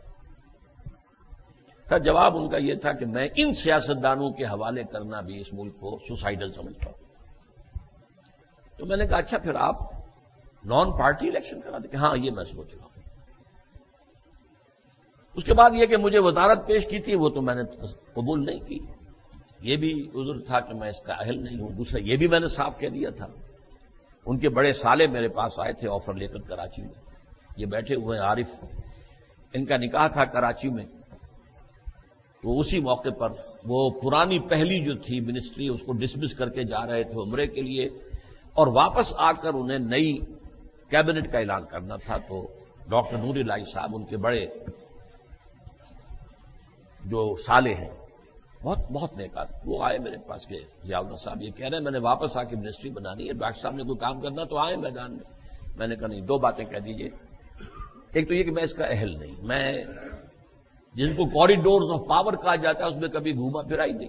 [SPEAKER 2] جواب ان کا یہ تھا کہ میں ان سیاستدانوں کے حوالے کرنا بھی اس ملک کو سوسائڈل سمجھتا ہوں۔ تو میں نے کہا اچھا پھر آپ نان پارٹی الیکشن کرا دیں کہ ہاں یہ میں سوچ رہا ہوں۔ اس کے بعد یہ کہ مجھے وزارت پیش کی تھی وہ تو میں نے قبول نہیں کی، یہ بھی عذر تھا کہ میں اس کا اہل نہیں ہوں۔ دوسرا یہ بھی میں نے صاف کہہ دیا تھا۔ ان کے بڑے سالے میرے پاس آئے تھے آفر لے کر کراچی میں، یہ بیٹھے ہوئے ہیں عارف، ان کا نکاح تھا کراچی میں، وہ اسی موقع پر وہ پرانی پہلی جو تھی منسٹری اس کو ڈسمس کر کے جا رہے تھے عمرے کے لیے، اور واپس آ کر انہیں نئی کیبنٹ کا اعلان کرنا تھا۔ تو ڈاکٹر نور الہی صاحب ان کے بڑے جو سالے ہیں، بہت بہت نیک آدمی، وہ آئے میرے پاس کہ ضیاء اللہ صاحب یہ کہہ رہے ہیں میں نے واپس آ کے منسٹری بنانی ہے، ڈاکٹر صاحب نے کوئی کام کرنا تو آئے میدان میں۔ میں نے کہا نہیں، دو باتیں کہہ دیجئے، ایک تو یہ کہ میں اس کا اہل نہیں، میں جن کو کوریڈورز آف پاور کہا جاتا ہے اس میں کبھی گھوما پھرا ہی نہیں۔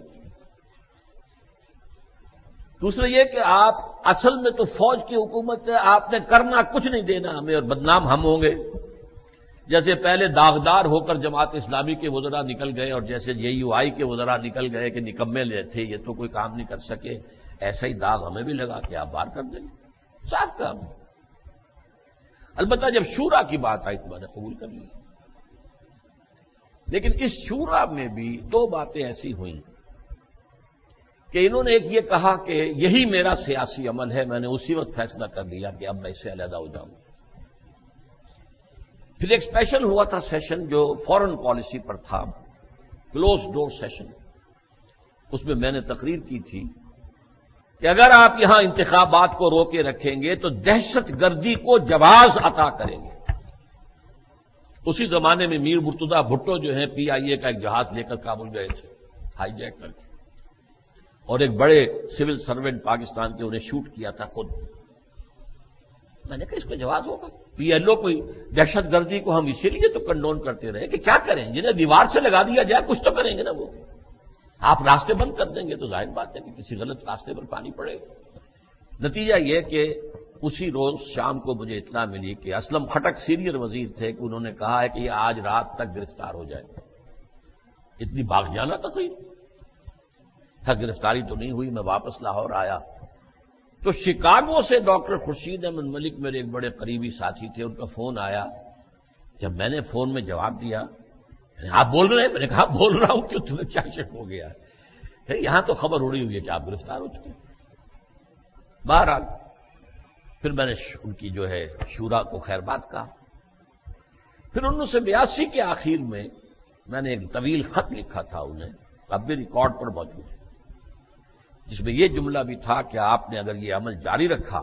[SPEAKER 2] دوسرا یہ کہ آپ اصل میں تو فوج کی حکومت ہے، آپ نے کرنا کچھ نہیں دینا ہمیں اور بدنام ہم ہوں گے۔ جیسے پہلے داغدار ہو کر جماعت اسلامی کے وزراء نکل گئے اور جیسے جے یو آئی کے وزراء نکل گئے کہ نکمے لے تھے یہ تو کوئی کام نہیں کر سکے، ایسا ہی داغ ہمیں بھی لگا کہ آپ باہر کر دیں گے، صاف کام ہے۔ البتہ جب شورا کی بات آئی تو میں نے قبول کر لی، لیکن اس شورا میں بھی دو باتیں ایسی ہوئیں کہ انہوں نے ایک یہ کہا کہ یہی میرا سیاسی عمل ہے، میں نے اسی وقت فیصلہ کر لیا کہ اب میں اس سے علیحدہ ہو جاؤں۔ پھر ایک اسپیشل ہوا تھا سیشن جو فورن پالیسی پر تھا، کلوز ڈور سیشن، اس میں میں نے تقریر کی تھی کہ اگر آپ یہاں انتخابات کو روکے رکھیں گے تو دہشت گردی کو جواز عطا کریں گے۔ اسی زمانے میں میر مرتضیٰ بھٹو جو ہیں پی آئی اے کا ایک جہاز لے کر کابل گئے تھے ہائی جیک کر کے، اور ایک بڑے سول سروینٹ پاکستان کے انہیں شوٹ کیا تھا خود۔ میں نے کہا اس کو جواز ہوگا؟ پی ایل او کوئی دہشت گردی کو ہم اسی لیے تو کنڈون کرتے رہے کہ کیا کریں، جنہیں دیوار سے لگا دیا جائے کچھ تو کریں گے نا وہ۔ آپ راستے بند کر دیں گے تو ظاہر بات ہے کہ کسی غلط راستے پر پانی پڑے گا۔ نتیجہ یہ کہ اسی روز شام کو مجھے اطلاع ملی کہ اسلم خٹک سینئر وزیر تھے کہ انہوں نے کہا ہے کہ یہ آج رات تک گرفتار ہو جائے۔ اتنی باغیانہ تقریر، گرفتاری تو نہیں ہوئی۔ میں واپس لاہور آیا تو شکاگو سے ڈاکٹر خورشید احمد ملک میرے ایک بڑے قریبی ساتھی تھے، ان کا فون آیا۔ جب میں نے فون میں جواب دیا آپ بول رہے ہیں، میں نے کہا بول رہا ہوں، کیوں تمہیں کیا شک ہو گیا ہے؟ یہاں تو خبر اڑی ہوئی ہے کہ آپ گرفتار ہو چکے۔ بہرحال پھر میں نے ان کی جو ہے شورا کو خیر بات کہا۔ پھر انیس سو بیاسی کے آخر میں میں نے ایک طویل خط لکھا تھا انہیں، اب بھی ریکارڈ پر موجود ہے، جس میں یہ جملہ بھی تھا کہ آپ نے اگر یہ عمل جاری رکھا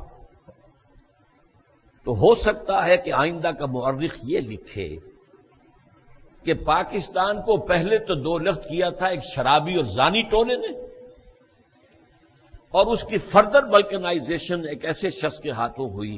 [SPEAKER 2] تو ہو سکتا ہے کہ آئندہ کا مورخ یہ لکھے کہ پاکستان کو پہلے تو دو لخت کیا تھا ایک شرابی اور زانی ٹولے نے، اور اس کی فردر بلکنائزیشن ایک ایسے شخص کے ہاتھوں ہوئی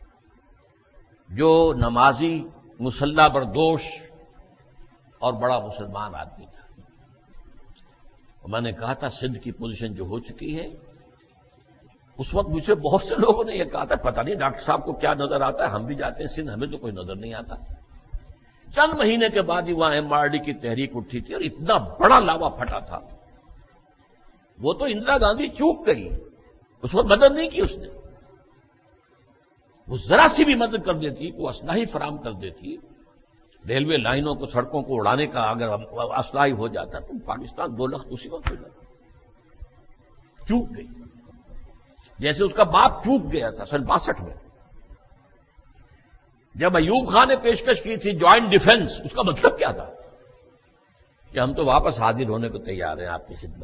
[SPEAKER 2] جو نمازی، مسلح بردوش اور بڑا مسلمان آدمی تھا۔ میں نے کہا تھا سندھ کی پوزیشن جو ہو چکی ہے، اس وقت مجھے بہت سے لوگوں نے یہ کہا تھا پتہ نہیں ڈاکٹر صاحب کو کیا نظر آتا ہے، ہم بھی جاتے ہیں سندھ، ہمیں تو کوئی نظر نہیں آتا۔ چند مہینے کے بعد ہی وہاں ایم آر ڈی کی تحریک اٹھی تھی اور اتنا بڑا لاوا پھٹا تھا۔ وہ تو اندرا گاندھی چوک گئی، اس وقت مدد نہیں کی اس نے، وہ ذرا سی بھی مدد کر دیتی، کوئی اسلحہ فراہم کر دیتی ریلوے لائنوں کو سڑکوں کو اڑانے کا اگر اسلحہ ہو جاتا تو پاکستان دو لخت اسی وقت ہو جاتا. چوک گئی جیسے اس کا باپ چوک گیا تھا سن باسٹھ میں جب ایوب خان نے پیشکش کی تھی جوائنٹ ڈیفنس. اس کا مطلب کیا تھا کہ ہم تو واپس حاضر ہونے کو تیار ہیں آپ کی خدمت.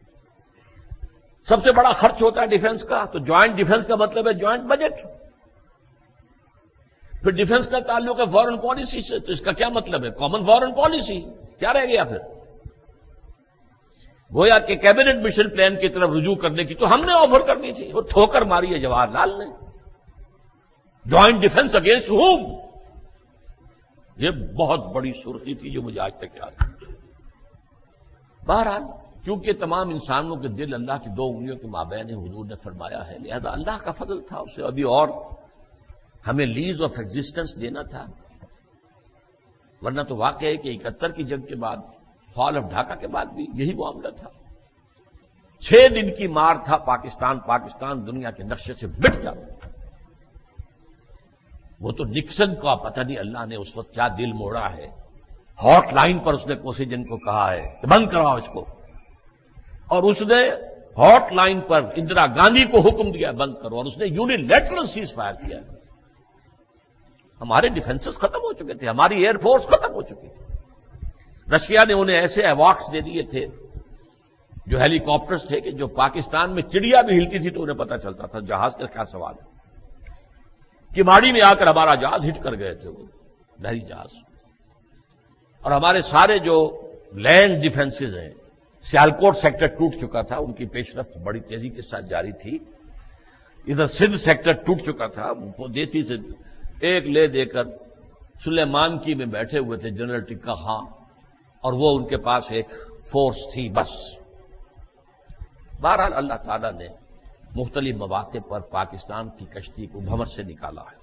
[SPEAKER 2] سب سے بڑا خرچ ہوتا ہے ڈیفنس کا, تو جوائنٹ ڈیفنس کا مطلب ہے جوائنٹ بجٹ. پھر ڈیفنس کا تعلق ہے فارن پالیسی سے, تو اس کا کیا مطلب ہے کامن فارن پالیسی. کیا رہ گیا پھر؟ گویا کہ کیبنٹ مشن پلان کی طرف رجوع کرنے کی تو ہم نے آفر کرنی تھی, وہ ٹھوکر ماری ہے جواہر لال نے. جوائنٹ ڈیفنس اگینسٹ ہوم, یہ بہت بڑی سرخی تھی جو مجھے آج تک یاد ہے. بہرحال کیونکہ تمام انسانوں کے دل اللہ کی دو انگلیوں کے مابین ہیں, حضور نے فرمایا ہے, لہذا اللہ کا فضل تھا اسے ابھی اور ہمیں لیز آف ایگزسٹنس دینا تھا. ورنہ تو واقع ہے کہ اکہتر کی جنگ کے بعد, فال آف ڈھاکہ کے بعد بھی یہی معاملہ تھا. چھ دن کی مار تھا پاکستان پاکستان دنیا کے نقشے سے مٹ جاتا. وہ تو نکسن کا پتہ نہیں اللہ نے اس وقت کیا دل موڑا ہے. ہاٹ لائن پر اس نے کوسیجن کو کہا ہے کہ بند کراؤ اس کو, اور اس نے ہاٹ لائن پر اندرا گاندھی کو حکم دیا بند کرو, اور اس نے یونیلیٹرل سیز فائر کیا. ہمارے ڈیفنسز ختم ہو چکے تھے, ہماری ایئر فورس ختم ہو چکی تھی. رشیا نے انہیں ایسے ایوارڈز دے دیے تھے جو ہیلی کاپٹرز تھے کہ جو پاکستان میں چڑیا بھی ہلتی تھی تو انہیں پتہ چلتا تھا جہاز کا کیا سوال ہے. کماڑی میں آ کر ہمارا جہاز ہٹ کر گئے تھے, وہ بحری جہاز. اور ہمارے سارے جو لینڈ ڈیفنسز ہیں, سیالکوٹ سیکٹر ٹوٹ چکا تھا, ان کی پیش رفت بڑی تیزی کے ساتھ جاری تھی. ادھر سندھ سیکٹر ٹوٹ چکا تھا, دیسی سے ایک لے دے کر سلیمان کی میں بیٹھے ہوئے تھے جنرل ٹکا خان, اور وہ ان کے پاس ایک فورس تھی بس. بہرحال اللہ تعالیٰ نے مختلف مواقع پر پاکستان کی کشتی کو بھنور سے نکالا ہے.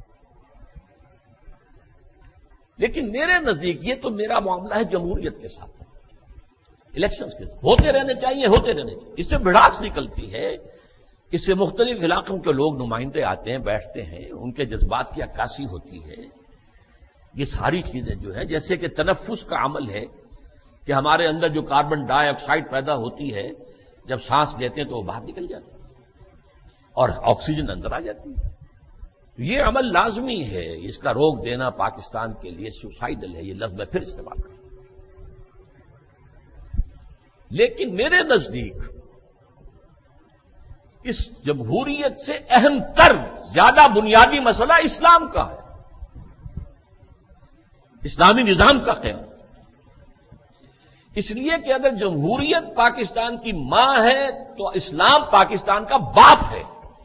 [SPEAKER 2] لیکن میرے نزدیک یہ تو میرا معاملہ ہے جمہوریت کے ساتھ, الیکشنز کے ساتھ. ہوتے رہنے چاہیے ہوتے رہنے چاہیے. اس سے بڑھاس نکلتی ہے, اس سے مختلف علاقوں کے لوگ نمائندے آتے ہیں, بیٹھتے ہیں, ان کے جذبات کی عکاسی ہوتی ہے. یہ ساری چیزیں جو ہے جیسے کہ تنفس کا عمل ہے کہ ہمارے اندر جو کاربن ڈائی آکسائڈ پیدا ہوتی ہے جب سانس لیتے ہیں تو وہ باہر نکل جاتی ہے اور آکسیجن اندر آ جاتی ہے. یہ عمل لازمی ہے, اس کا روک دینا پاکستان کے لیے سوسائڈل ہے. یہ لفظ میں پھر استعمال کروں. لیکن میرے نزدیک اس جمہوریت سے اہم تر زیادہ بنیادی مسئلہ اسلام کا ہے, اسلامی نظام کا قیام. اس لیے کہ اگر جمہوریت پاکستان کی ماں ہے تو اسلام پاکستان کا باپ ہے.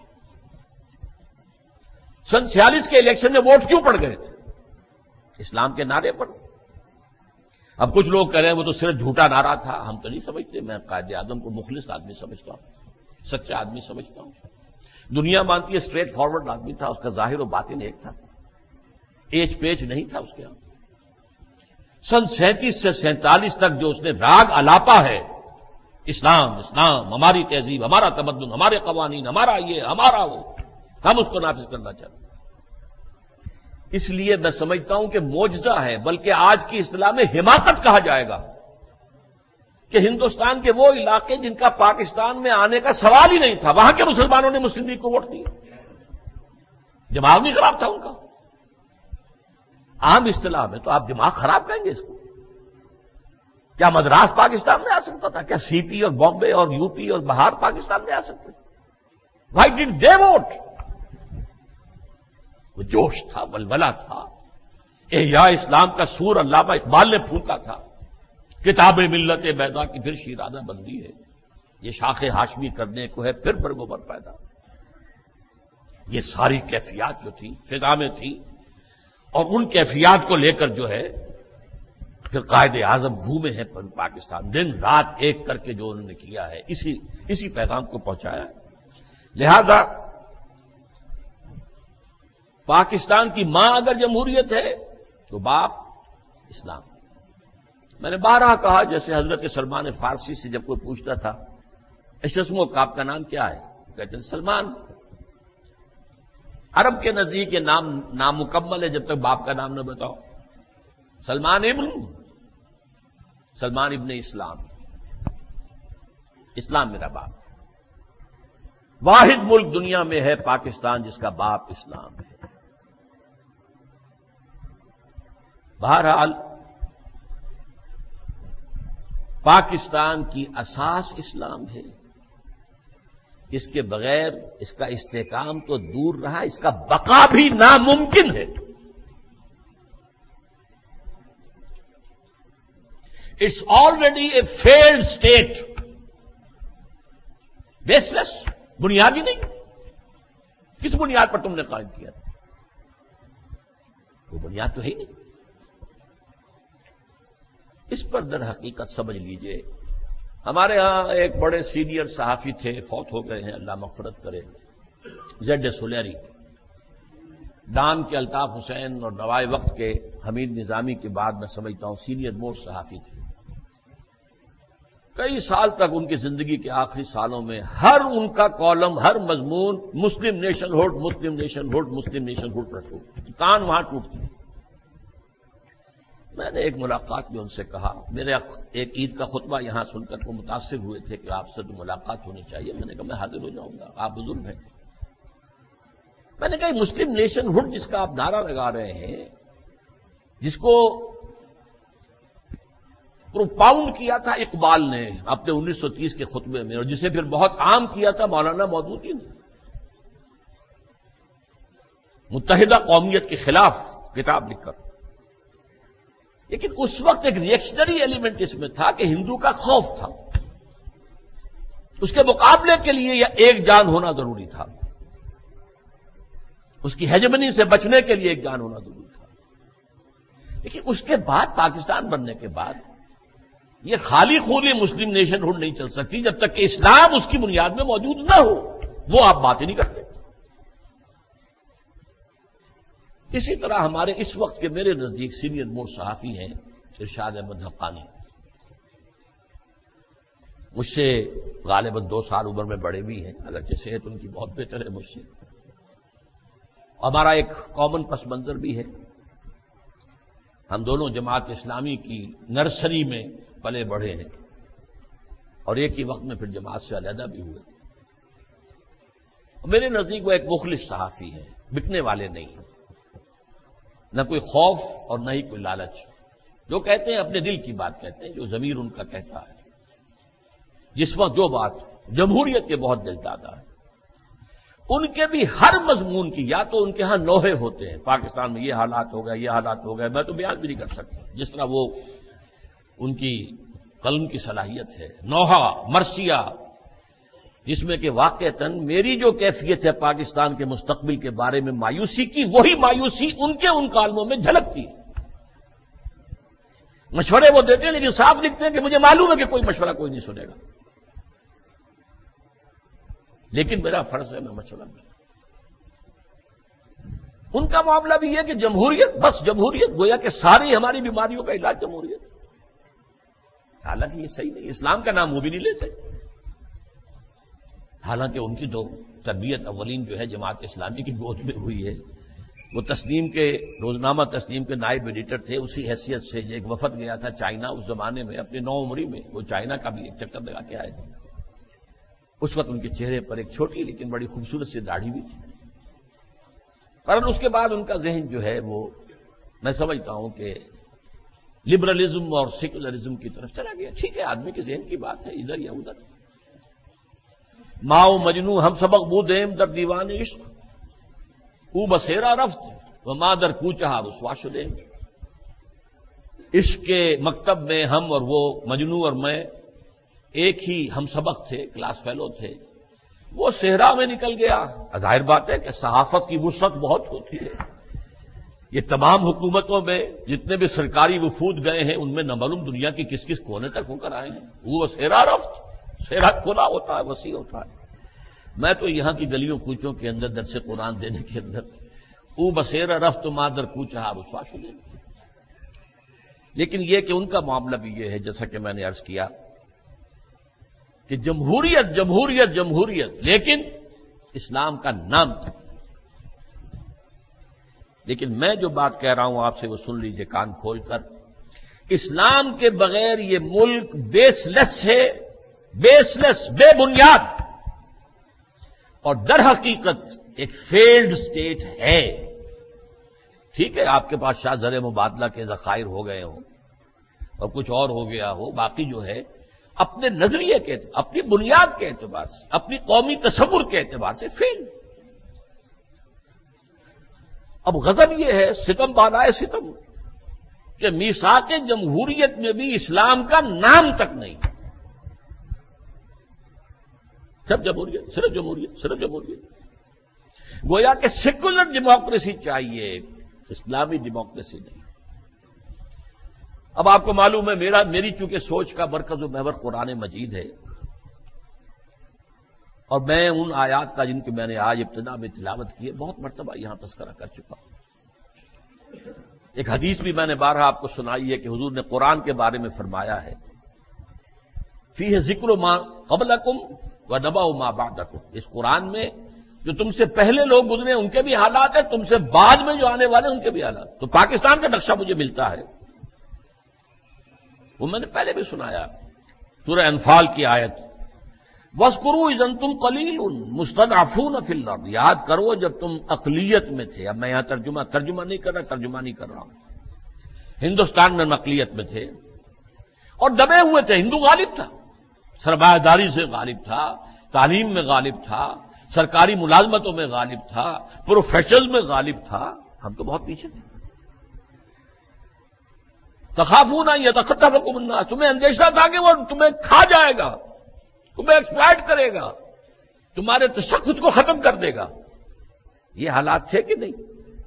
[SPEAKER 2] سن چھیالیس کے الیکشن میں ووٹ کیوں پڑ گئے تھے؟ اسلام کے نعرے پر. اب کچھ لوگ کہہ رہے ہیں وہ تو صرف جھوٹا نعرہ تھا. ہم تو نہیں سمجھتے. میں قائد اعظم کو مخلص آدمی سمجھتا ہوں, سچا آدمی سمجھتا ہوں. دنیا مانتی ہے اسٹریٹ فارورڈ آدمی تھا, اس کا ظاہر و باطن ایک تھا, ایچ پیچ نہیں تھا اس کے یہاں. سن سینتیس سے سینتالیس تک جو اس نے راگ الاپا ہے, اسلام اسلام, ہماری تہذیب, ہمارا تمدن, ہمارے قوانین, ہمارا یہ ہمارا وہ, ہم اس کو نافذ کرنا چاہتے ہیں. اس لیے میں سمجھتا ہوں کہ معجزہ ہے, بلکہ آج کی اصطلاح میں حماقت کہا جائے گا کہ ہندوستان کے وہ علاقے جن کا پاکستان میں آنے کا سوال ہی نہیں تھا, وہاں کے مسلمانوں نے مسلم لیگ کو ووٹ دیا. دماغ نہیں خراب تھا ان کا. عام اصطلاح میں تو آپ دماغ خراب کہیں گے اس کو. کیا مدراس پاکستان میں آ سکتا تھا؟ کیا سی پی اور بامبے اور یو پی اور بہار پاکستان میں آ سکتے تھے؟ Why did they vote? وہ جوش تھا, ولولہ تھا. احیاء اسلام کا سور علامہ اقبال نے پھونکا تھا. کتاب ملت بیضا کی پھر شیرازہ بندی ہے, یہ شاخ ہاشمی کرنے کو ہے پھر برگوبر پیدا. یہ ساری کیفیات جو تھی فضا میں تھی, اور ان کیفیات کو لے کر جو ہے پھر قائد اعظم گھومے ہیں پاکستان, دن رات ایک کر کے جو انہوں نے کیا ہے, اسی اسی پیغام کو پہنچایا ہے. لہذا پاکستان کی ماں اگر جمہوریت ہے تو باپ اسلام. میں نے بارہا کہا, جیسے حضرت سلمان فارسی سے جب کوئی پوچھتا تھا اشسمو کا آپ کا نام کیا ہے, کہتے ہیں سلمان. عرب کے نزدیک یہ نام نامکمل ہے جب تک باپ کا نام نہ بتاؤ. سلمان ابن سلمان ابن اسلام، اسلام میرا باپ. واحد ملک دنیا میں ہے پاکستان جس کا باپ اسلام ہے. بہرحال پاکستان کی اساس اسلام ہے. اس کے بغیر اس کا استحکام تو دور رہا، اس کا بقا بھی ناممکن ہے. It's already a failed state, baseless, بنیادی نہیں. کس بنیاد پر تم نے قائم کیا تھا؟ وہ بنیاد تو ہے ہی نہیں. اس پر در حقیقت سمجھ لیجئے. ہمارے ہاں ایک بڑے سینئر صحافی تھے، فوت ہو گئے ہیں، اللہ مغفرت کرے، زیڈ سولیری. ڈان کے الطاف حسین اور نوائے وقت کے حمید نظامی کے بعد میں سمجھتا ہوں سینئر موسٹ صحافی تھے. کئی سال تک ان کی زندگی کے آخری سالوں میں ہر ان کا کالم، ہر مضمون Muslim nationhood, Muslim nationhood, Muslim nationhood پر ٹوٹ، کان وہاں ٹوٹتی. میں نے ایک ملاقات میں ان سے کہا، میرے ایک عید کا خطبہ یہاں سن کر وہ متاثر ہوئے تھے کہ آپ سے تو ملاقات ہونی چاہیے. میں نے کہا میں حاضر ہو جاؤں گا، آپ بزرگ ہیں. میں نے کہا مسلم نیشن ہوڈ جس کا آپ نعرہ لگا رہے ہیں، جس کو پروپاؤنڈ کیا تھا اقبال نے اپنے انیس سو تیس کے خطبے میں، اور جسے پھر بہت عام کیا تھا مولانا مودودی نے متحدہ قومیت کے خلاف کتاب لکھ کر. لیکن اس وقت ایک ریئیکشنری ایلیمنٹ اس میں تھا کہ ہندو کا خوف تھا. اس کے مقابلے کے لیے یہ ایک جان ہونا ضروری تھا، اس کی ہیجمنی سے بچنے کے لیے ایک جان ہونا ضروری تھا. لیکن اس کے بعد پاکستان بننے کے بعد یہ خالی خودی مسلم نیشن ہوڈ نہیں چل سکتی جب تک کہ اسلام اس کی بنیاد میں موجود نہ ہو. وہ آپ بات ہی نہیں کرتے. اسی طرح ہمارے اس وقت کے میرے نزدیک سینئر موسٹ صحافی ہیں ارشاد احمد حقانی. مجھ سے غالباً دو سال عمر میں بڑے بھی ہیں، اگرچہ صحت ان کی بہت بہتر ہے مجھ سے. ہمارا ایک کامن پس منظر بھی ہے. ہم دونوں جماعت اسلامی کی نرسری میں پلے بڑھے ہیں اور ایک ہی وقت میں پھر جماعت سے علیحدہ بھی ہوئے. میرے نزدیک وہ ایک مخلص صحافی ہیں، بکنے والے نہیں ہیں، نہ کوئی خوف اور نہ ہی کوئی لالچ. جو کہتے ہیں اپنے دل کی بات کہتے ہیں، جو ضمیر ان کا کہتا ہے. جس وقت جو بات جمہوریت کے بہت دل دادا ہے، ان کے بھی ہر مضمون کی یا تو ان کے ہاں نوحے ہوتے ہیں، پاکستان میں یہ حالات ہو گئے، یہ حالات ہو گئے، میں تو بیان بھی نہیں کر سکتا جس طرح وہ ان کی قلم کی صلاحیت ہے. نوحہ مرثیہ جس میں کہ واقعتاً میری جو کیفیت ہے پاکستان کے مستقبل کے بارے میں مایوسی کی، وہی مایوسی ان کے ان کالموں میں جھلکتی ہے. مشورے وہ دیتے ہیں لیکن صاف لکھتے ہیں کہ مجھے معلوم ہے کہ کوئی مشورہ کوئی نہیں سنے گا، لیکن میرا فرض ہے میں مشورہ دوں. ان کا معاملہ بھی ہے کہ جمہوریت، بس جمہوریت، گویا کہ ساری ہماری بیماریوں کا علاج جمہوریت. حالانکہ یہ صحیح نہیں، اسلام کا نام وہ بھی نہیں لیتے. حالانکہ ان کی تو تربیت اولین جو ہے جماعت اسلامی کی گود میں ہوئی ہے. وہ تسنیم کے روزنامہ تسنیم کے نائب ایڈیٹر تھے. اسی حیثیت سے ایک وفد گیا تھا چائنا اس زمانے میں، اپنی نو عمری میں وہ چائنا کا بھی ایک چکر لگا کے آئے تھے. اس وقت ان کے چہرے پر ایک چھوٹی لیکن بڑی خوبصورت سی داڑھی بھی تھی. پر اس کے بعد ان کا ذہن جو ہے وہ میں سمجھتا ہوں کہ لبرلزم اور سیکولرزم کی طرف چلا گیا. ٹھیک ہے، آدمی کے ذہن کی بات ہے، ادھر یا ادھر. ماؤ مجنو ہم سبق بودیم در دیوان عشق، او بسیرا رفت و ماں در کوچہا رسوا شدیم. عشق کے مکتب میں ہم اور وہ مجنو اور میں ایک ہی ہم سبق تھے، کلاس فیلو تھے. وہ صحرا میں نکل گیا. ظاہر بات ہے کہ صحافت کی وسعت بہت ہوتی ہے. یہ تمام حکومتوں میں جتنے بھی سرکاری وفود گئے ہیں ان میں نہ معلوم دنیا کی کس کس کونے تک ہو کر آئے ہیں. وہ صحرا رفت، صحرا کھلا ہوتا ہے، وسیع ہوتا ہے. میں تو یہاں کی گلیوں کوچوں کے اندر درس قرآن دینے کے اندر او بسیرا رفت مادر کوچہا رسوا شدیم. لیکن یہ کہ ان کا معاملہ بھی یہ ہے جیسا کہ میں نے عرض کیا کہ جمہوریت جمہوریت جمہوریت لیکن اسلام کا نام تھا. لیکن میں جو بات کہہ رہا ہوں آپ سے وہ سن لیجئے کان کھول کر. اسلام کے بغیر یہ ملک بیس لیس ہے، بیس لیس، بے بنیاد، اور در حقیقت ایک فیلڈ سٹیٹ ہے۔ ٹھیک ہے آپ کے پاس شاہ زر مبادلہ کے ذخائر ہو گئے ہوں اور کچھ اور ہو گیا ہو، باقی جو ہے اپنے نظریے کے اعتبار، اپنی بنیاد کے اعتبار سے، اپنی قومی تصور کے اعتبار سے فیل۔ اب غضب یہ ہے، ستم بالائے ستم، کہ میثاق جمہوریت میں بھی اسلام کا نام تک نہیں، صرف جمہوریت، صرف جمہوریت، صرف جمہوریت، گویا کہ سیکولر ڈیموکریسی چاہیے، اسلامی ڈیموکریسی نہیں۔ اب آپ کو معلوم ہے میرا میری چونکہ سوچ کا مرکز و محور قرآن مجید ہے، اور میں ان آیات کا جن کی میں نے آج ابتدا میں تلاوت کی ہے بہت مرتبہ یہاں تذکرہ کر چکا ہوں۔ ایک حدیث بھی میں نے بارہا آپ کو سنائی ہے کہ حضور نے قرآن کے بارے میں فرمایا ہے، فیہ ذکر ما قبلکم و نبأ ما بعدکم، اس قرآن میں جو تم سے پہلے لوگ گزرے ان کے بھی حالات ہیں، تم سے بعد میں جو آنے والے ان کے بھی حالات۔ تو پاکستان کا نقشہ مجھے ملتا ہے، وہ میں نے پہلے بھی سنایا، سورہ انفال کی آیت، وَاذْكُرُوا إِذْ أَنْتُمْ قَلِيلٌ مُسْتَضْعَفُونَ فِي الْأَرْضِ، یاد کرو جب تم اقلیت میں تھے۔ اب میں یہاں ترجمہ ترجمہ نہیں کر رہا، ترجمہ نہیں کر رہا ہوں، ہندوستان میں اقلیت میں تھے اور دبے ہوئے تھے، ہندو غالب تھا، سرمایہ داری سے غالب تھا، تعلیم میں غالب تھا، سرکاری ملازمتوں میں غالب تھا، پروفیشنل میں غالب تھا، ہم تو بہت پیچھے تھے۔ تخافون ان یتخطفکم الناس، تمہیں اندیشہ تھا کہ وہ تمہیں کھا جائے گا، تمہیں ایکسپلائٹ کرے گا، تمہارے تشخص کو ختم کر دے گا۔ یہ حالات تھے کہ نہیں؟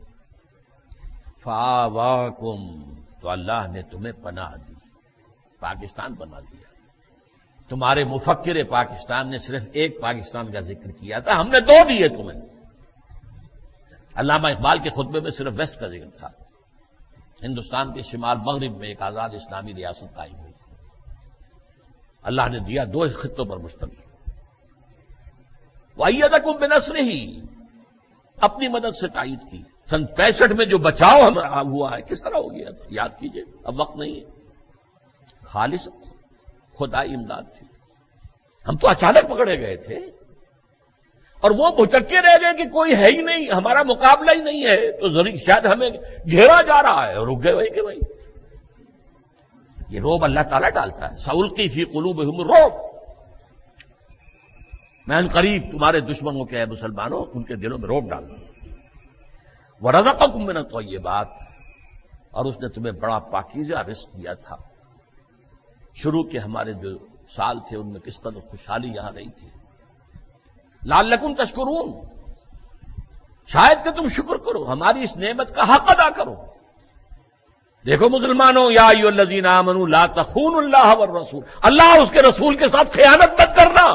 [SPEAKER 2] فآواکم، تو اللہ نے تمہیں پناہ دی، پاکستان بنا دیا۔ تمہارے مفکر پاکستان نے صرف ایک پاکستان کا ذکر کیا تھا، ہم نے دو دیے تمہیں۔ علامہ اقبال کے خطبے میں صرف ویسٹ کا ذکر تھا، ہندوستان کے شمال مغرب میں ایک آزاد اسلامی ریاست قائم ہوئی، اللہ نے دیا دو خطوں پر مشتمل۔ وَأَيَّدَكُم بِنَصْرِهِ، اپنی مدد سے تائید کی۔ سن پینسٹھ میں جو بچاؤ ہمارا ہوا ہے کس طرح ہو گیا تھا یاد کیجئے، اب وقت نہیں ہے، خالص خدائی امداد تھی۔ ہم تو اچانک پکڑے گئے تھے اور وہ بھٹکے رہ گئے کہ کوئی ہے ہی نہیں، ہمارا مقابلہ ہی نہیں ہے، تو ضروری شاید ہمیں گھیرا جا رہا ہے، اور رک گئے وہی کہ بھائی یہ روب اللہ تعالیٰ ڈالتا ہے، سألقی فی قلوبہم الرعب، میں ان قریب تمہارے دشمنوں کے اے مسلمانوں ان کے دلوں میں روب ڈال دوں۔ ورزقکم من الطیبات، اور اس نے تمہیں بڑا پاکیزہ رزق دیا تھا۔ شروع کے ہمارے جو سال تھے ان میں کس قدر خوشحالی یہاں رہی تھی۔ لعلکم تشکرون، شاید کہ تم شکر کرو، ہماری اس نعمت کا حق ادا کرو۔ دیکھو مسلمانوں، یا ایھا الذین آمنوا لا تخونوا اللہ والرسول، اللہ اور اس کے رسول کے ساتھ خیانت مت کرنا۔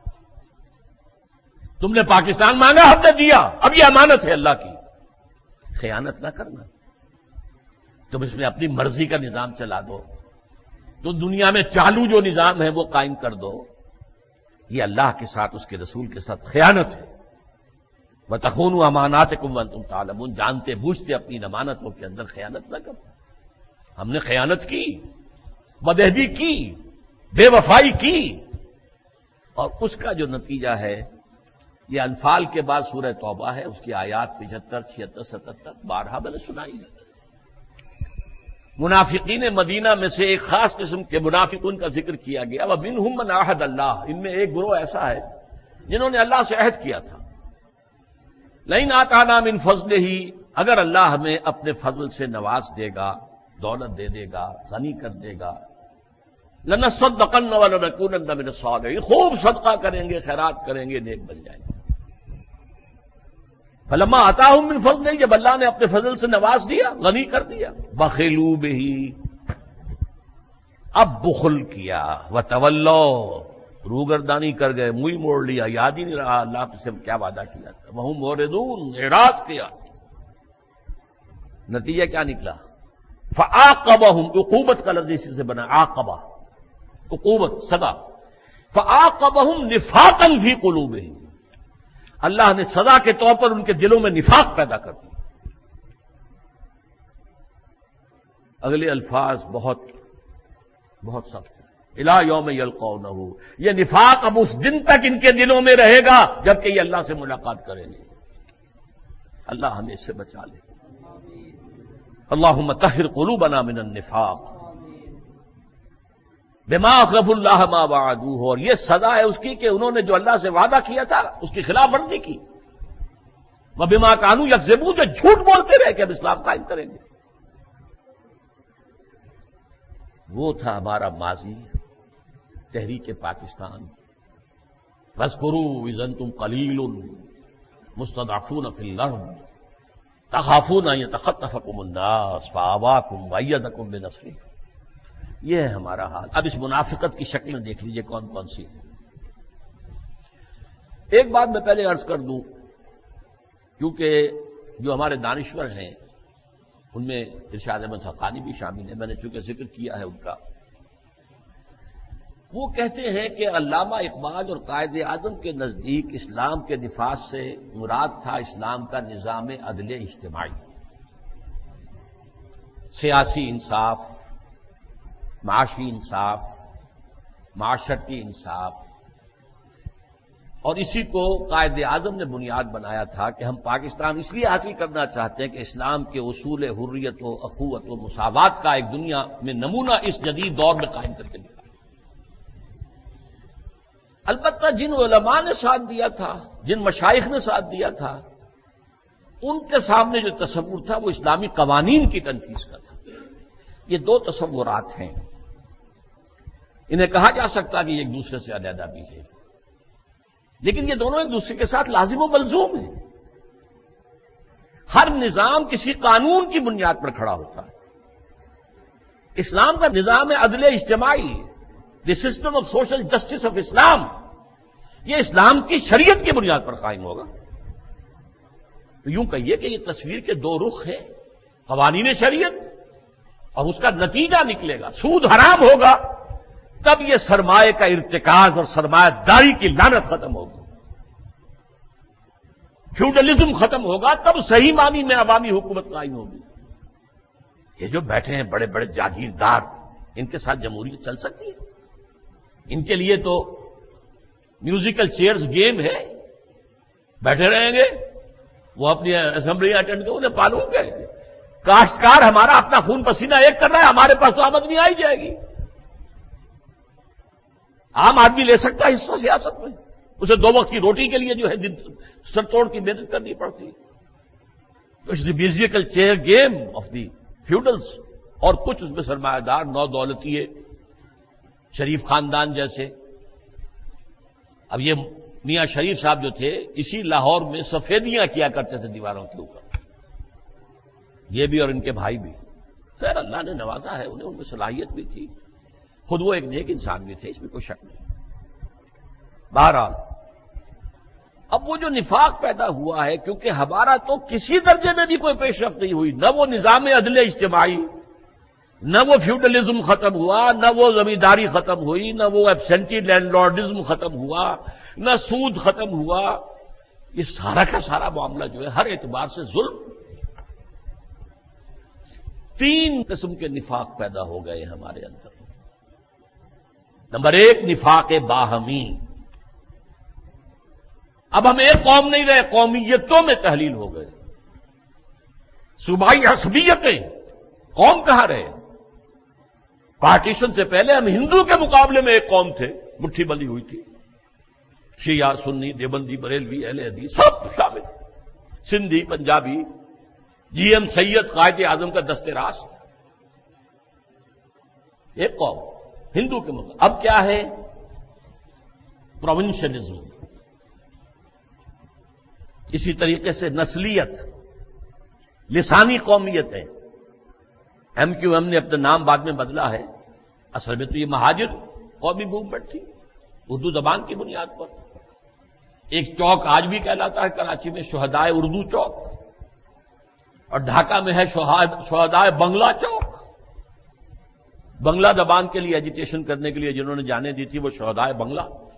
[SPEAKER 2] تم نے پاکستان مانگا، ہم نے دیا، اب یہ امانت ہے اللہ کی، خیانت نہ کرنا۔ تم اس میں اپنی مرضی کا نظام چلا دو، تو دنیا میں چالو جو نظام ہے وہ قائم کر دو، یہ اللہ کے ساتھ اس کے رسول کے ساتھ خیانت ہے۔ وَتَخُونُوا أَمَانَاتِكُمْ وَأَنْتُمْ تَعْلَمُونَ، جانتے بوجھتے اپنی امانتوں کے اندر خیانت نہ کرو۔ ہم نے خیانت کی، بدعہدی کی، بے وفائی کی، اور اس کا جو نتیجہ ہے یہ انفال کے بعد سورہ توبہ ہے، اس کی آیات پچہتر، چھہتر، ستہتر بارہا میں نے سنائی ہے۔ منافقین مدینہ میں سے ایک خاص قسم کے منافقون کا ذکر کیا گیا، وَمِنْهُم مَّنْ عَاهَدَ اللَّهُ، ان میں ایک گروہ ایسا ہے جنہوں نے اللہ سے عہد کیا تھا، لَئِنْ آتَانَا مِنْ فَضْلِهِ، اگر اللہ ہمیں اپنے فضل سے نواز دے گا، دولت دے دے گا، غنی کر دے گا، لَنَصَّدَّقَنَّ وَلَنَكُونَنَّ مِنَ الصَّالِحِينَ، خوب صدقہ کریں گے، خیرات کریں گے، نیک بن جائیں گے۔ فلما آتاہم من فضلہ، جب اللہ نے اپنے فضل سے نواز دیا، غنی کر دیا، بخلوا بہ، اب بخل کیا، وتولوا، روگردانی کر گئے، منہ موڑ لیا، یاد ہی نہیں رہا اللہ سے کیا وعدہ کیا تھا، وہم موردون، اعراض کیا۔ نتیجہ کیا نکلا؟ فعاقبہم، عقوبت کا لفظ اسی سے بنا، عاقبہ، عقوبت، سزا، فعاقبہم نفاقا فی قلوبہم، اللہ نے سزا کے طور پر ان کے دلوں میں نفاق پیدا کر دیا۔ اگلے الفاظ بہت بہت سخت ہیں، الی یوم یلقونہ، یہ نفاق اب اس دن تک ان کے دلوں میں رہے گا جبکہ یہ اللہ سے ملاقات کریں گے۔ اللہ ہمیں اس سے بچا لے۔ اللہم طہر قلوبنا من النفاق بما اخلف اللہ ما وعدوہ، اور یہ سزا ہے اس کی کہ انہوں نے جو اللہ سے وعدہ کیا تھا اس کی خلاف ورزی کی، وبما کانوا یکذبون، جو جھوٹ بولتے رہے کہ ہم اسلام قائم کریں گے۔ وہ تھا ہمارا ماضی، تحریک پاکستان۔ فاذکروا اذ انتم قلیل مستضعفون فی الارض تخافون ان یتخطفکم الناس فآواکم وأیدکم بنصرہ۔ یہ ہے ہمارا حال۔ اب اس منافقت کی شکلیں دیکھ لیجئے کون کون سی۔ ایک بات میں پہلے عرض کر دوں، کیونکہ جو ہمارے دانشور ہیں ان میں ارشاد احمد حقانی بھی شامل ہے، میں نے چونکہ ذکر کیا ہے ان کا، وہ کہتے ہیں کہ علامہ اقبال اور قائد اعظم کے نزدیک اسلام کے نفاذ سے مراد تھا اسلام کا نظام عدل اجتماعی، سیاسی انصاف، معاشی انصاف، معاشرتی انصاف، اور اسی کو قائد اعظم نے بنیاد بنایا تھا کہ ہم پاکستان اس لیے حاصل کرنا چاہتے ہیں کہ اسلام کے اصول حریت و اخوت و مساوات کا ایک دنیا میں نمونہ اس جدید دور میں قائم کر کے دکھائیں۔ البتہ جن علماء نے ساتھ دیا تھا، جن مشائخ نے ساتھ دیا تھا، ان کے سامنے جو تصور تھا وہ اسلامی قوانین کی تنفیذ کا تھا۔ یہ دو تصورات ہیں، انہیں کہا جا سکتا کہ یہ ایک دوسرے سے علیحدہ بھی ہے، لیکن یہ دونوں ایک دوسرے کے ساتھ لازم و ملزوم ہیں۔ ہر نظام کسی قانون کی بنیاد پر کھڑا ہوتا ہے۔ اسلام کا نظام عدل اجتماعی، the system of social justice of Islam, یہ اسلام کی شریعت کی بنیاد پر قائم ہوگا۔ تو یوں کہیے کہ یہ تصویر کے دو رخ ہیں، قوانین شریعت اور اس کا نتیجہ نکلے گا، سود حرام ہوگا تب یہ سرمایہ کا ارتکاز اور سرمایہ داری کی لعنت ختم ہوگی، فیوڈلزم ختم ہوگا تب صحیح معنی میں عوامی حکومت قائم ہوگی۔ یہ جو بیٹھے ہیں بڑے بڑے جاگیردار، ان کے ساتھ جمہوریت چل سکتی ہے؟ ان کے لیے تو میوزیکل چیئرز گیم ہے، بیٹھے رہیں گے، وہ اپنی اسمبلی اٹینڈ کر انہیں پالو گے۔ کاشتکار ہمارا اپنا خون پسینہ ایک کر رہا ہے، ہمارے پاس تو آمدنی آئی جائے گی۔ عام آدمی لے سکتا ہے حصہ سیاست میں، اسے دو وقت کی روٹی کے لیے جو ہے سر توڑ کی محنت کرنی پڑتی ہے۔ It's the musical chair game of the feudals, اور کچھ اس میں سرمایہ دار نو دولتیے، شریف خاندان جیسے۔ اب یہ میاں شریف صاحب جو تھے اسی لاہور میں سفیدیاں کیا کرتے تھے دیواروں کے اوپر، یہ بھی اور ان کے بھائی بھی۔ خیر اللہ نے نوازا ہے انہیں، ان میں صلاحیت بھی تھی، خود وہ ایک نیک انسان بھی تھے، اس میں کوئی شک نہیں۔ بہرحال اب وہ جو نفاق پیدا ہوا ہے، کیونکہ ہمارا تو کسی درجے میں بھی کوئی پیش رفت نہیں ہوئی، نہ وہ نظام عدل اجتماعی، نہ وہ فیوڈلزم ختم ہوا، نہ وہ زمینداری ختم ہوئی، نہ وہ ایبسینٹی لینڈ لارڈزم ختم ہوا، نہ سود ختم ہوا۔ یہ سارا کا سارا معاملہ جو ہے ہر اعتبار سے ظلم۔ تین قسم کے نفاق پیدا ہو گئے ہمارے اندر۔ نمبر ایک، نفاق باہمی۔ اب ہم ایک قوم نہیں رہے، قومیتوں میں تحلیل ہو گئے، صوبائی حسبیتیں، قوم کہاں رہے؟ پارٹیشن سے پہلے ہم ہندو کے مقابلے میں ایک قوم تھے، مٹھی بندی ہوئی تھی، شیعہ، سنی، دیوبندی، بریلوی، اہل حدیث سب شامل، سندھی، پنجابی، جی ایم سید قائد اعظم کا دست راست، ایک قوم ہندو کے مقابلے۔ اب کیا ہے؟ پروونشلزم۔ اسی طریقے سے نسلیت، لسانی قومیتیں۔ ایم کیو ایم نے اپنا نام بعد میں بدلا ہے، اصل میں تو یہ مہاجر قومی موومنٹ تھی، اردو زبان کی بنیاد پر۔ ایک چوک آج بھی کہلاتا ہے کراچی میں شہدائے اردو چوک، اور ڈھاکہ میں ہے شہدائے بنگلہ چوک۔ بنگلہ زبان کے لیے ایجیٹیشن کرنے کے لیے جنہوں نے جانیں دی تھی وہ شہدائے بنگلہ۔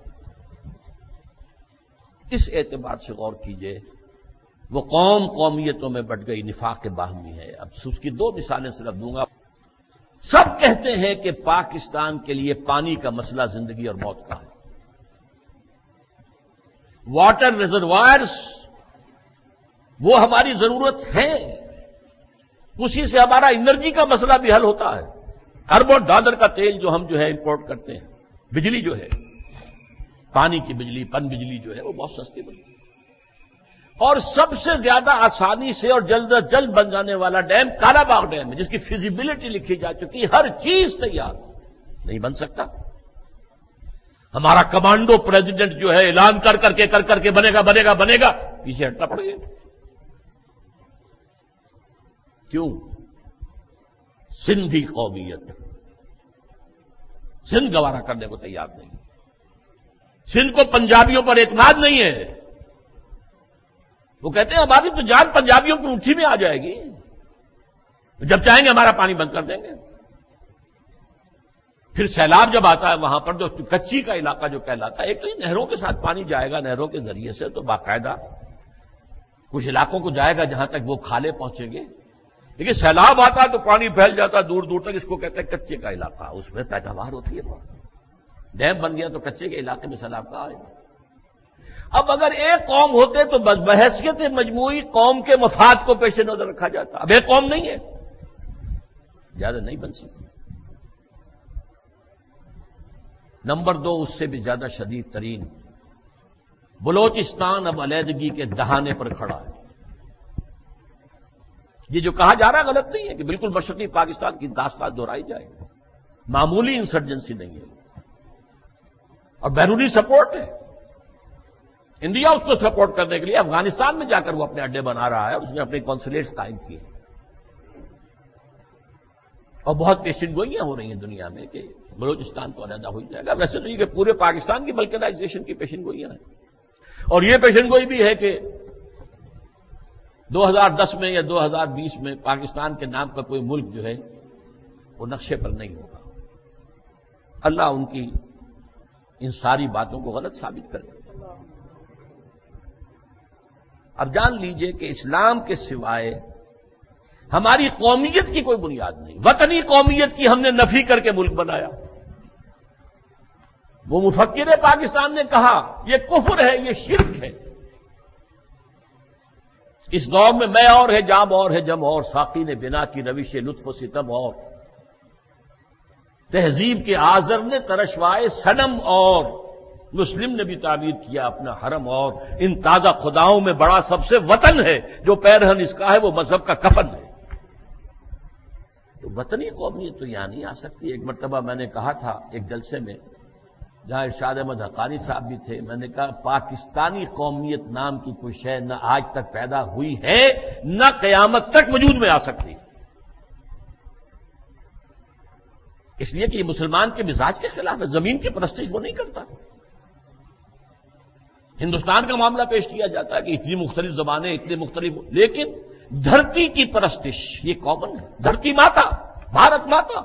[SPEAKER 2] اس اعتبار سے غور کیجئے، وہ قوم قومیتوں میں بٹ گئی، نفاق باہمی ہے۔ اب اس کی دو مثالیں صرف دوں گا۔ سب کہتے ہیں کہ پاکستان کے لیے پانی کا مسئلہ زندگی اور موت کا ہے. واٹر ریزروائرز وہ ہماری ضرورت ہے، اسی سے ہمارا انرجی کا مسئلہ بھی حل ہوتا ہے. اربوں ڈالر کا تیل جو ہم جو ہے امپورٹ کرتے ہیں، بجلی جو ہے، پانی کی بجلی، پن بجلی جو ہے وہ بہت سستی بنتی ہے. اور سب سے زیادہ آسانی سے اور جلد از جلد بن جانے والا ڈیم کالا باغ ڈیم ہے، جس کی فیزیبلٹی لکھی جا چکی ہے، ہر چیز تیار، نہیں بن سکتا. ہمارا کمانڈو پریزیڈنٹ جو ہے اعلان کر کر کے کر کر کے بنے گا بنے گا بنے گا، پیچھے ہٹنا پڑ گیا. کیوں؟ سندھی قومیت سندھ گوارا کرنے کو تیار نہیں. سندھ کو پنجابیوں پر اعتماد نہیں ہے. وہ کہتے ہیں ہماری تو جان پنجابیوں کی مٹھی میں آ جائے گی، جب چاہیں گے ہمارا پانی بند کر دیں گے. پھر سیلاب جب آتا ہے وہاں پر جو کچی کا علاقہ جو کہلاتا ہے، ایک تو نہروں کے ساتھ پانی جائے گا، نہروں کے ذریعے سے تو باقاعدہ کچھ علاقوں کو جائے گا جہاں تک وہ کھالے پہنچیں گے، لیکن سیلاب آتا ہے تو پانی پھیل جاتا ہے دور دور تک. اس کو کہتے ہیں کچے کا علاقہ، اس میں پیداوار ہوتی ہے. ڈیم بن گیا تو کچے کے علاقے میں سیلاب کا آئے گا. اب اگر ایک قوم ہوتے تو بحیثیت مجموعی قوم کے مفاد کو پیش نظر رکھا جاتا. اب ایک قوم نہیں ہے، زیادہ نہیں بن سکتی. نمبر دو، اس سے بھی زیادہ شدید ترین، بلوچستان اب علیحدگی کے دہانے پر کھڑا ہے. یہ جو کہا جا رہا ہے غلط نہیں ہے کہ بالکل مشرقی پاکستان کی داستان دہرائی جائے، معمولی انسرجنسی نہیں ہے اور بیرونی سپورٹ ہے. انڈیا اس کو سپورٹ کرنے کے لیے افغانستان میں جا کر وہ اپنے اڈے بنا رہا ہے، اس نے اپنے کونسولیٹس قائم کیے اور بہت پیشن گوئیاں ہو رہی ہیں دنیا میں کہ بلوچستان تو علیحدہ ہو جائے گا. ویسے نہیں کہ پورے پاکستان کی بلکنائزیشن کی پیشن گوئیاں ہیں، اور یہ پیشن گوئی بھی ہے کہ دو ہزار دس میں یا دو ہزار بیس میں پاکستان کے نام کا کوئی ملک جو ہے وہ نقشے پر نہیں ہوگا. اللہ ان کی ان ساری باتوں کو غلط ثابت کرے. اب جان لیجئے کہ اسلام کے سوائے ہماری قومیت کی کوئی بنیاد نہیں. وطنی قومیت کی ہم نے نفی کر کے ملک بنایا. وہ مفکر پاکستان نے کہا یہ کفر ہے، یہ شرک ہے. اس دور میں میں اور ہے جام اور ہے جم اور، ساقی نے بنا کی روش لطف و ستم اور، تہذیب کے آزر نے ترشوائے صنم اور، مسلم نے بھی تعبیر کیا اپنا حرم اور، ان تازہ خداؤں میں بڑا سب سے وطن ہے، جو پیرہن اس کا ہے وہ مذہب کا کفن ہے. تو وطنی قومیت تو یہاں نہیں آ سکتی. ایک مرتبہ میں نے کہا تھا ایک جلسے میں جہاں ارشاد احمد حقانی صاحب بھی تھے، میں نے کہا پاکستانی قومیت نام کی کوئی شے نہ آج تک پیدا ہوئی ہے نہ قیامت تک وجود میں آ سکتی. اس لیے کہ یہ مسلمان کے مزاج کے خلاف ہے. زمین کی پرستش وہ نہیں کرتا. ہندوستان کا معاملہ پیش کیا جاتا ہے کہ اتنی مختلف زبانیں، اتنے مختلف، لیکن دھرتی کی پرستش یہ کامن ہے. دھرتی ماتا، بھارت ماتا،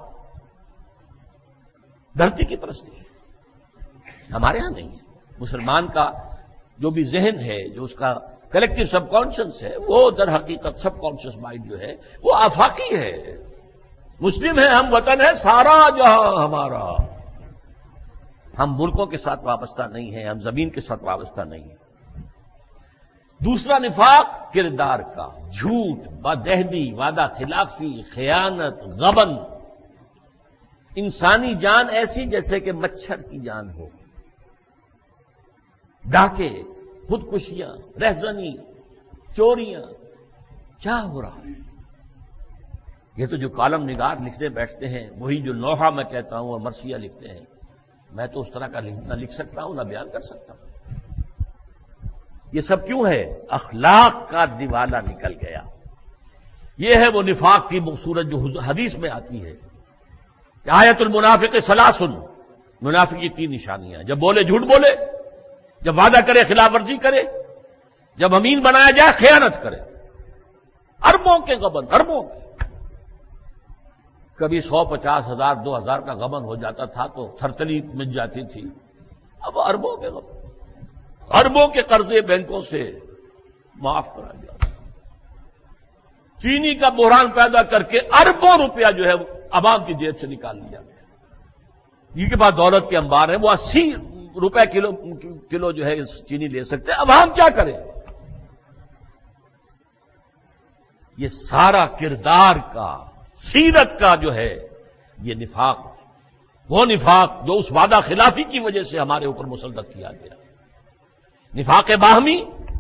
[SPEAKER 2] دھرتی کی پرستش ہمارے ہاں نہیں ہے. مسلمان کا جو بھی ذہن ہے، جو اس کا کلیکٹو سب کانشنس ہے، وہ در حقیقت سب کانشنس مائنڈ جو ہے وہ آفاقی ہے. مسلم ہے، ہم وطن ہے سارا جہاں ہمارا. ہم ملکوں کے ساتھ وابستہ نہیں ہیں، ہم زمین کے ساتھ وابستہ نہیں ہیں. دوسرا نفاق کردار کا، جھوٹ، بدعہدی، وعدہ خلافی، خیانت، غبن. انسانی جان ایسی جیسے کہ مچھر کی جان ہو. ڈاکے، خودکشیاں، رہزنی، چوریاں، کیا ہو رہا ہے؟ یہ تو جو کالم نگار لکھنے بیٹھتے ہیں، وہی جو لوحہ میں کہتا ہوں اور مرثیہ لکھتے ہیں، میں تو اس طرح کا نہ لکھ سکتا ہوں نہ بیان کر سکتا ہوں. یہ سب کیوں ہے؟ اخلاق کا دیوالا نکل گیا. یہ ہے وہ نفاق کی صورت جو حدیث میں آتی ہے. آیت المنافق ثلاثن، منافق کی تین نشانیاں: جب بولے جھوٹ بولے، جب وعدہ کرے خلاف ورزی کرے، جب امین بنایا جائے خیانت کرے. اربوں کے غبن، اربوں کے. کبھی سو پچاس ہزار دو ہزار کا غبن ہو جاتا تھا تو تھرتلی مل جاتی تھی. اب اربوں کے غبن، اربوں کے قرضے بینکوں سے معاف کرا جاتا. چینی کا بحران پیدا کر کے اربوں روپیہ جو ہے عوام کی جیب سے نکال لیا گیا. جن کے پاس دولت کے انبار ہیں وہ اسی روپے کلو کلو جو ہے چینی لے سکتے ہیں. عوام کیا کرے؟ یہ سارا کردار کا، سیرت کا جو ہے یہ نفاق، وہ نفاق جو اس وعدہ خلافی کی وجہ سے ہمارے اوپر مسلط کیا گیا. نفاق باہمی،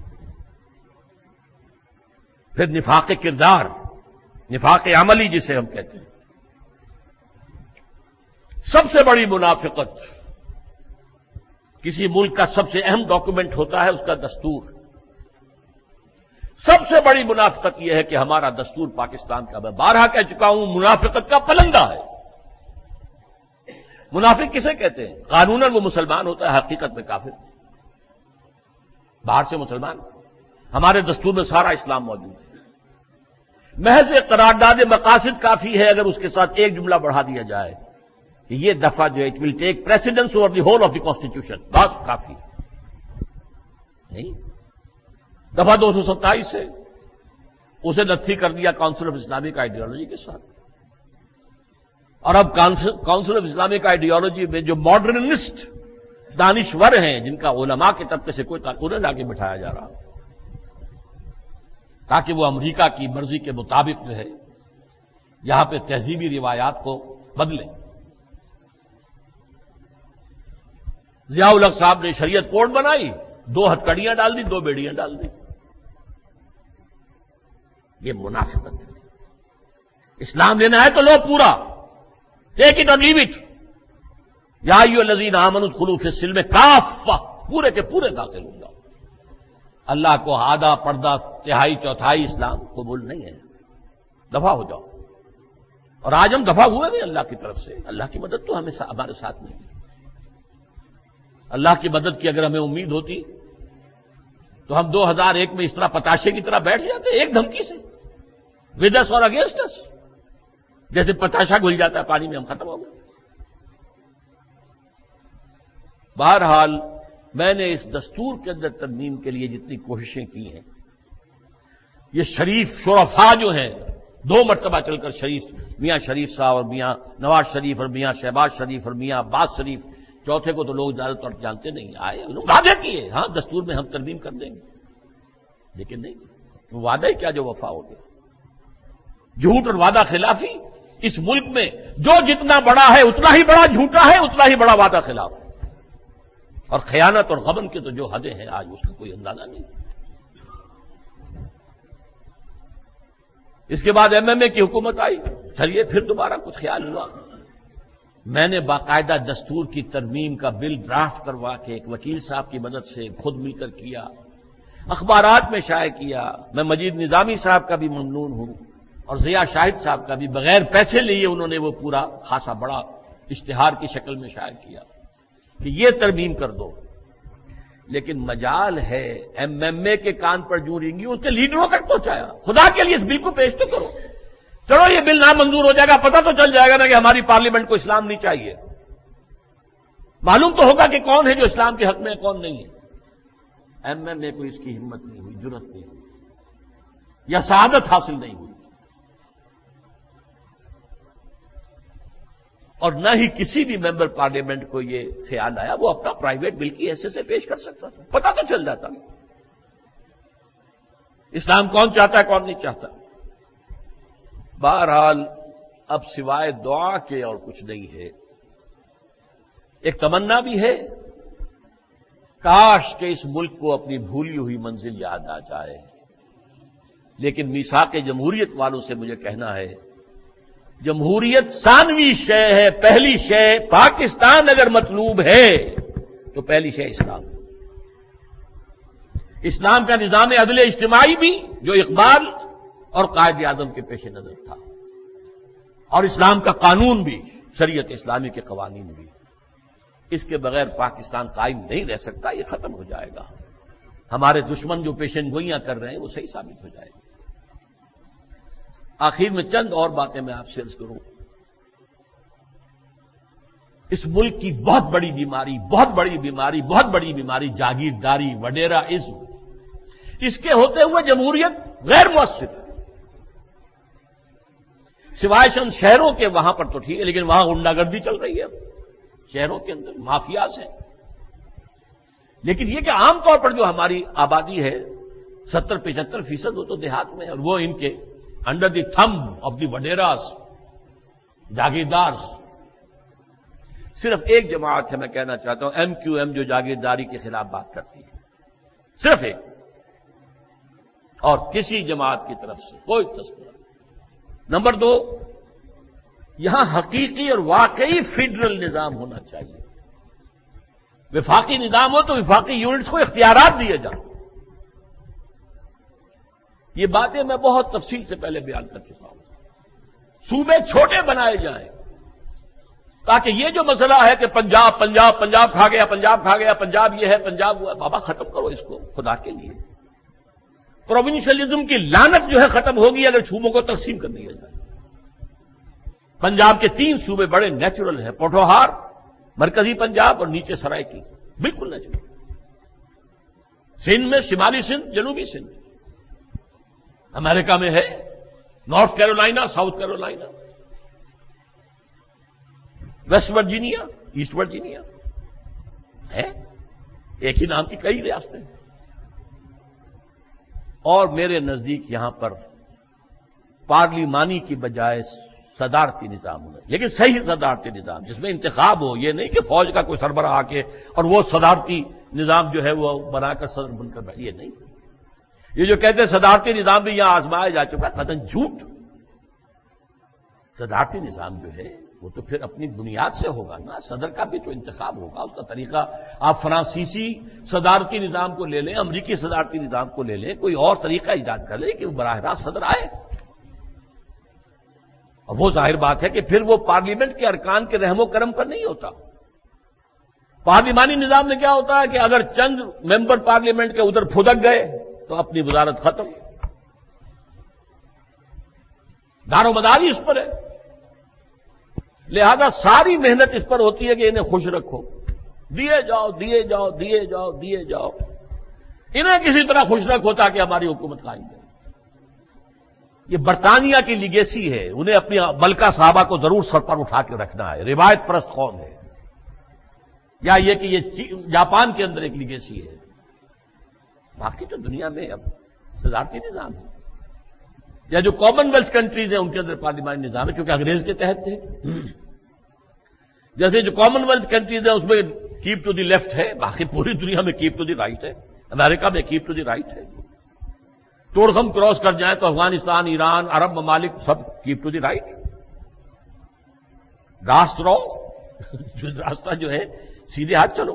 [SPEAKER 2] پھر نفاق کردار، نفاق عملی جسے ہم کہتے ہیں. سب سے بڑی منافقت، کسی ملک کا سب سے اہم ڈاکومنٹ ہوتا ہے اس کا دستور. سب سے بڑی منافقت یہ ہے کہ ہمارا دستور پاکستان کا، میں بارہا کہہ چکا ہوں، منافقت کا پلنگا ہے. منافق کسے کہتے ہیں؟ قانوناً وہ مسلمان ہوتا ہے، حقیقت میں کافر. باہر سے مسلمان، ہمارے دستور میں سارا اسلام موجود ہے. محض قرارداد مقاصد کافی ہے اگر اس کے ساتھ ایک جملہ بڑھا دیا جائے کہ یہ دفعہ جو ہے it will take precedence over the whole of the constitution, بس کافی نہیں. دفعہ دو سو ستائیس ہے، اسے نتھی کر دیا کاؤنسل آف اسلامک آئیڈیالوجی کے ساتھ. اور اب کاؤنسل آف اسلامک آئیڈیالوجی میں جو ماڈرنسٹ دانشور ہیں، جن کا علماء کے طبقے سے کوئی تعلق، انہیں لاکے بٹھایا جا رہا تاکہ وہ امریکہ کی مرضی کے مطابق جو ہے یہاں پہ تہذیبی روایات کو بدلیں. ضیاء الحق صاحب نے شریعت کوڈ بنائی، دو ہتھکڑیاں ڈال دی، دو بیڑیاں ڈال دی. یہ منافقت ہے. اسلام لینا ہے تو لو پورا، ٹیک اٹ اور لیو اٹ. یا ایھا الذین آمنوا ادخلوا فی السلم کافہ، پورے کے پورے داخل ہو جاؤ. اللہ کو آدھا پردہ تہائی چوتھائی اسلام قبول نہیں ہے، دفع ہو جاؤ. اور آج ہم دفع ہوئے بھی اللہ کی طرف سے. اللہ کی مدد تو ہمیں ہمارے ساتھ نہیں. اللہ کی مدد کی اگر ہمیں امید ہوتی تو ہم دو ہزار ایک میں اس طرح پتاشے کی طرح بیٹھ جاتے ایک دھمکی سے، ود اس اور اگینسٹ اس. جیسے پتاشا گھل جاتا ہے پانی میں، ہم ختم ہو گئے. بہرحال میں نے اس دستور کے اندر ترمیم کے لیے جتنی کوششیں کی ہیں، یہ شریف شرفاء جو ہیں، دو مرتبہ چل کر شریف میاں شریف صاحب اور میاں نواز شریف اور میاں شہباز شریف اور میاں عباس شریف، چوتھے کو تو لوگ زیادہ طور جانتے نہیں، آئے انہوں نے وعدے کیے، ہاں دستور میں ہم ترمیم کر دیں گے، لیکن نہیں، وہ وعدہ ہی کیا جو وفا ہو گیا. جھوٹ اور وعدہ خلافی اس ملک میں جو جتنا بڑا ہے اتنا ہی بڑا جھوٹا ہے، اتنا ہی بڑا وعدہ خلاف ہے. اور خیانت اور غبن کے تو جو حدیں ہیں آج اس کا کوئی اندازہ نہیں. اس کے بعد ایم ایم اے کی حکومت آئی، چلیے پھر دوبارہ کچھ خیال ہوا. میں نے باقاعدہ دستور کی ترمیم کا بل ڈرافٹ کروا کے ایک وکیل صاحب کی مدد سے خود مل کر کیا، اخبارات میں شائع کیا. میں مجید نظامی صاحب کا بھی ممنون ہوں اور ضیاء شاہد صاحب کا بھی، بغیر پیسے لیے انہوں نے وہ پورا خاصا بڑا اشتہار کی شکل میں شائع کیا کہ یہ ترمیم کر دو. لیکن مجال ہے ایم ایم اے کے کان پر جو رینگی اس کے لیڈروں تک پہنچایا. خدا کے لیے اس بل کو پیش تو کرو. چلو یہ بل نامنظور ہو جائے گا، پتہ تو چل جائے گا نا کہ ہماری پارلیمنٹ کو اسلام نہیں چاہیے. معلوم تو ہوگا کہ کون ہے جو اسلام کے حق میں ہے، کون نہیں ہے. ایم ایم اے کو اس کی ہمت نہیں ہوئی، جرأت نہیں ہوئی، یا سعادت حاصل نہیں ہوئی. اور نہ ہی کسی بھی ممبر پارلیمنٹ کو یہ خیال آیا، وہ اپنا پرائیویٹ بل کی حیثیت سے پیش کر سکتا تھا، پتہ تو چل جاتا. اسلام کون چاہتا ہے کون نہیں چاہتا. بہرحال اب سوائے دعا کے اور کچھ نہیں ہے. ایک تمنا بھی ہے، کاش کہ اس ملک کو اپنی بھولی ہوئی منزل یاد آ جائے. لیکن میثاق جمہوریت والوں سے مجھے کہنا ہے، جمہوریت ثانوی شے ہے، پہلی شے پاکستان اگر مطلوب ہے تو پہلی شے اسلام. اسلام کا نظام عدل اجتماعی بھی جو اقبال اور قائد اعظم کے پیش نظر تھا، اور اسلام کا قانون بھی، شریعت اسلامی کے قوانین بھی. اس کے بغیر پاکستان قائم نہیں رہ سکتا، یہ ختم ہو جائے گا. ہمارے دشمن جو پیشن گوئیاں کر رہے ہیں وہ صحیح ثابت ہو جائے گا. آخر میں چند اور باتیں میں آپ سے عرض کروں. اس ملک کی بہت بڑی بیماری بہت بڑی بیماری بہت بڑی بیماری جاگیرداری، وڈیرا ازم. اس کے ہوتے ہوئے جمہوریت غیر مؤثر. سوائے چند شہروں کے وہاں پر تو ٹھیک ہے، لیکن وہاں غنڈہ گردی چل رہی ہے شہروں کے اندر، مافیاز ہیں. لیکن یہ کہ عام طور پر جو ہماری آبادی ہے ستر پچہتر فیصد وہ تو دیہات میں ہے، اور وہ ان کے under the thumb of the وڈیراز، جاگیردار. صرف ایک جماعت ہے میں کہنا چاہتا ہوں، ایم کیو ایم، جو جاگیرداری کے خلاف بات کرتی ہے، صرف ایک، اور کسی جماعت کی طرف سے کوئی تذکرہ. نمبر دو، یہاں حقیقی اور واقعی فیڈرل نظام ہونا چاہیے. وفاقی نظام ہو تو وفاقی یونٹس کو اختیارات دیے جائیں. یہ باتیں میں بہت تفصیل سے پہلے بیان کر چکا ہوں. صوبے چھوٹے بنائے جائیں تاکہ یہ جو مسئلہ ہے کہ پنجاب پنجاب پنجاب کھا گیا پنجاب کھا گیا پنجاب یہ ہے پنجاب ہوا، بابا ختم کرو اس کو خدا کے لیے. پروونشلزم کی لعنت جو ہے ختم ہوگی اگر صوبوں کو تقسیم کر دیا جائے. پنجاب کے تین صوبے بڑے نیچرل ہیں، پوٹھوہار، مرکزی پنجاب اور نیچے سرائکی، بالکل نیچرل. سندھ میں شمالی سندھ، جنوبی سندھ. امریکہ میں ہے North Carolina, South Carolina, West Virginia, East Virginia ہے. ایک ہی نام کی کئی ریاستیں. اور میرے نزدیک یہاں پر پارلیمانی کی بجائے صدارتی نظام ہونا، لیکن صحیح صدارتی نظام جس میں انتخاب ہو. یہ نہیں کہ فوج کا کوئی سربراہ آ کے اور وہ صدارتی نظام جو ہے وہ بنا کر صدر بن کر بیٹھے. یہ نہیں. یہ جو کہتے ہیں صدارتی نظام بھی یہاں آزمایا جا چکا، قطعاً جھوٹ. صدارتی نظام جو ہے وہ تو پھر اپنی بنیاد سے ہوگا نا. صدر کا بھی تو انتخاب ہوگا، اس کا طریقہ. آپ فرانسیسی صدارتی نظام کو لے لیں، امریکی صدارتی نظام کو لے لیں، کوئی اور طریقہ ایجاد کر لیں کہ وہ براہ راست صدر آئے. اور وہ ظاہر بات ہے کہ پھر وہ پارلیمنٹ کے ارکان کے رحم و کرم پر نہیں ہوتا. پارلیمانی نظام میں کیا ہوتا ہے کہ اگر چند ممبر پارلیمنٹ کے ادھر پھدک گئے تو اپنی وزارت ختم. دار و مداری اس پر ہے، لہذا ساری محنت اس پر ہوتی ہے کہ انہیں خوش رکھو، دیے جاؤ دیے جاؤ دیے جاؤ دیے جاؤ، انہیں کسی طرح خوش رکھو تاکہ ہماری حکومت قائم رہے. یہ برطانیہ کی لیگیسی ہے، انہیں اپنی ملکہ صاحبہ کو ضرور سر پر اٹھا کے رکھنا ہے. روایت پرست قوم ہے. یا یہ کہ یہ جاپان کے اندر ایک لیگیسی ہے. باقی تو دنیا میں اب صدارتی نظام ہے. یا جو کامن ویلتھ کنٹریز ہیں ان کے اندر پارلیمانی نظام ہے، چونکہ انگریز کے تحت تھے. جیسے جو کامن ویلتھ کنٹریز ہیں اس میں کیپ ٹو دی لیفٹ ہے، باقی پوری دنیا میں کیپ ٹو دی رائٹ ہے. امریکہ میں کیپ ٹو دی رائٹ ہے. توڑخم کراس کر جائیں تو افغانستان، ایران، عرب ممالک سب کیپ ٹو دی رائٹ. راست رہو، راستہ جو ہے سیدھے ہاتھ چلو.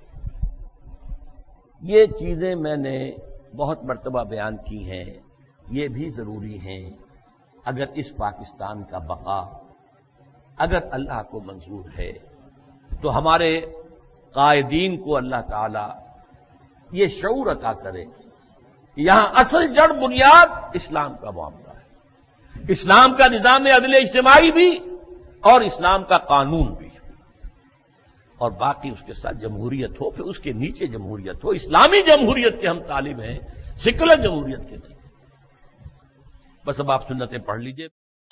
[SPEAKER 2] یہ چیزیں میں نے بہت مرتبہ بیان کی ہیں، یہ بھی ضروری ہیں اگر اس پاکستان کا بقا اگر اللہ کو منظور ہے تو ہمارے قائدین کو اللہ تعالی یہ شعور عطا کرے. یہاں اصل جڑ بنیاد اسلام کا معاملہ ہے، اسلام کا نظام عدل اجتماعی بھی اور اسلام کا قانون بھی، اور باقی اس کے ساتھ جمہوریت ہو، پھر اس کے نیچے جمہوریت ہو. اسلامی جمہوریت کے ہم طالب ہیں، سیکولر جمہوریت کے نہیں. بس اب آپ سنتیں پڑھ لیجئے.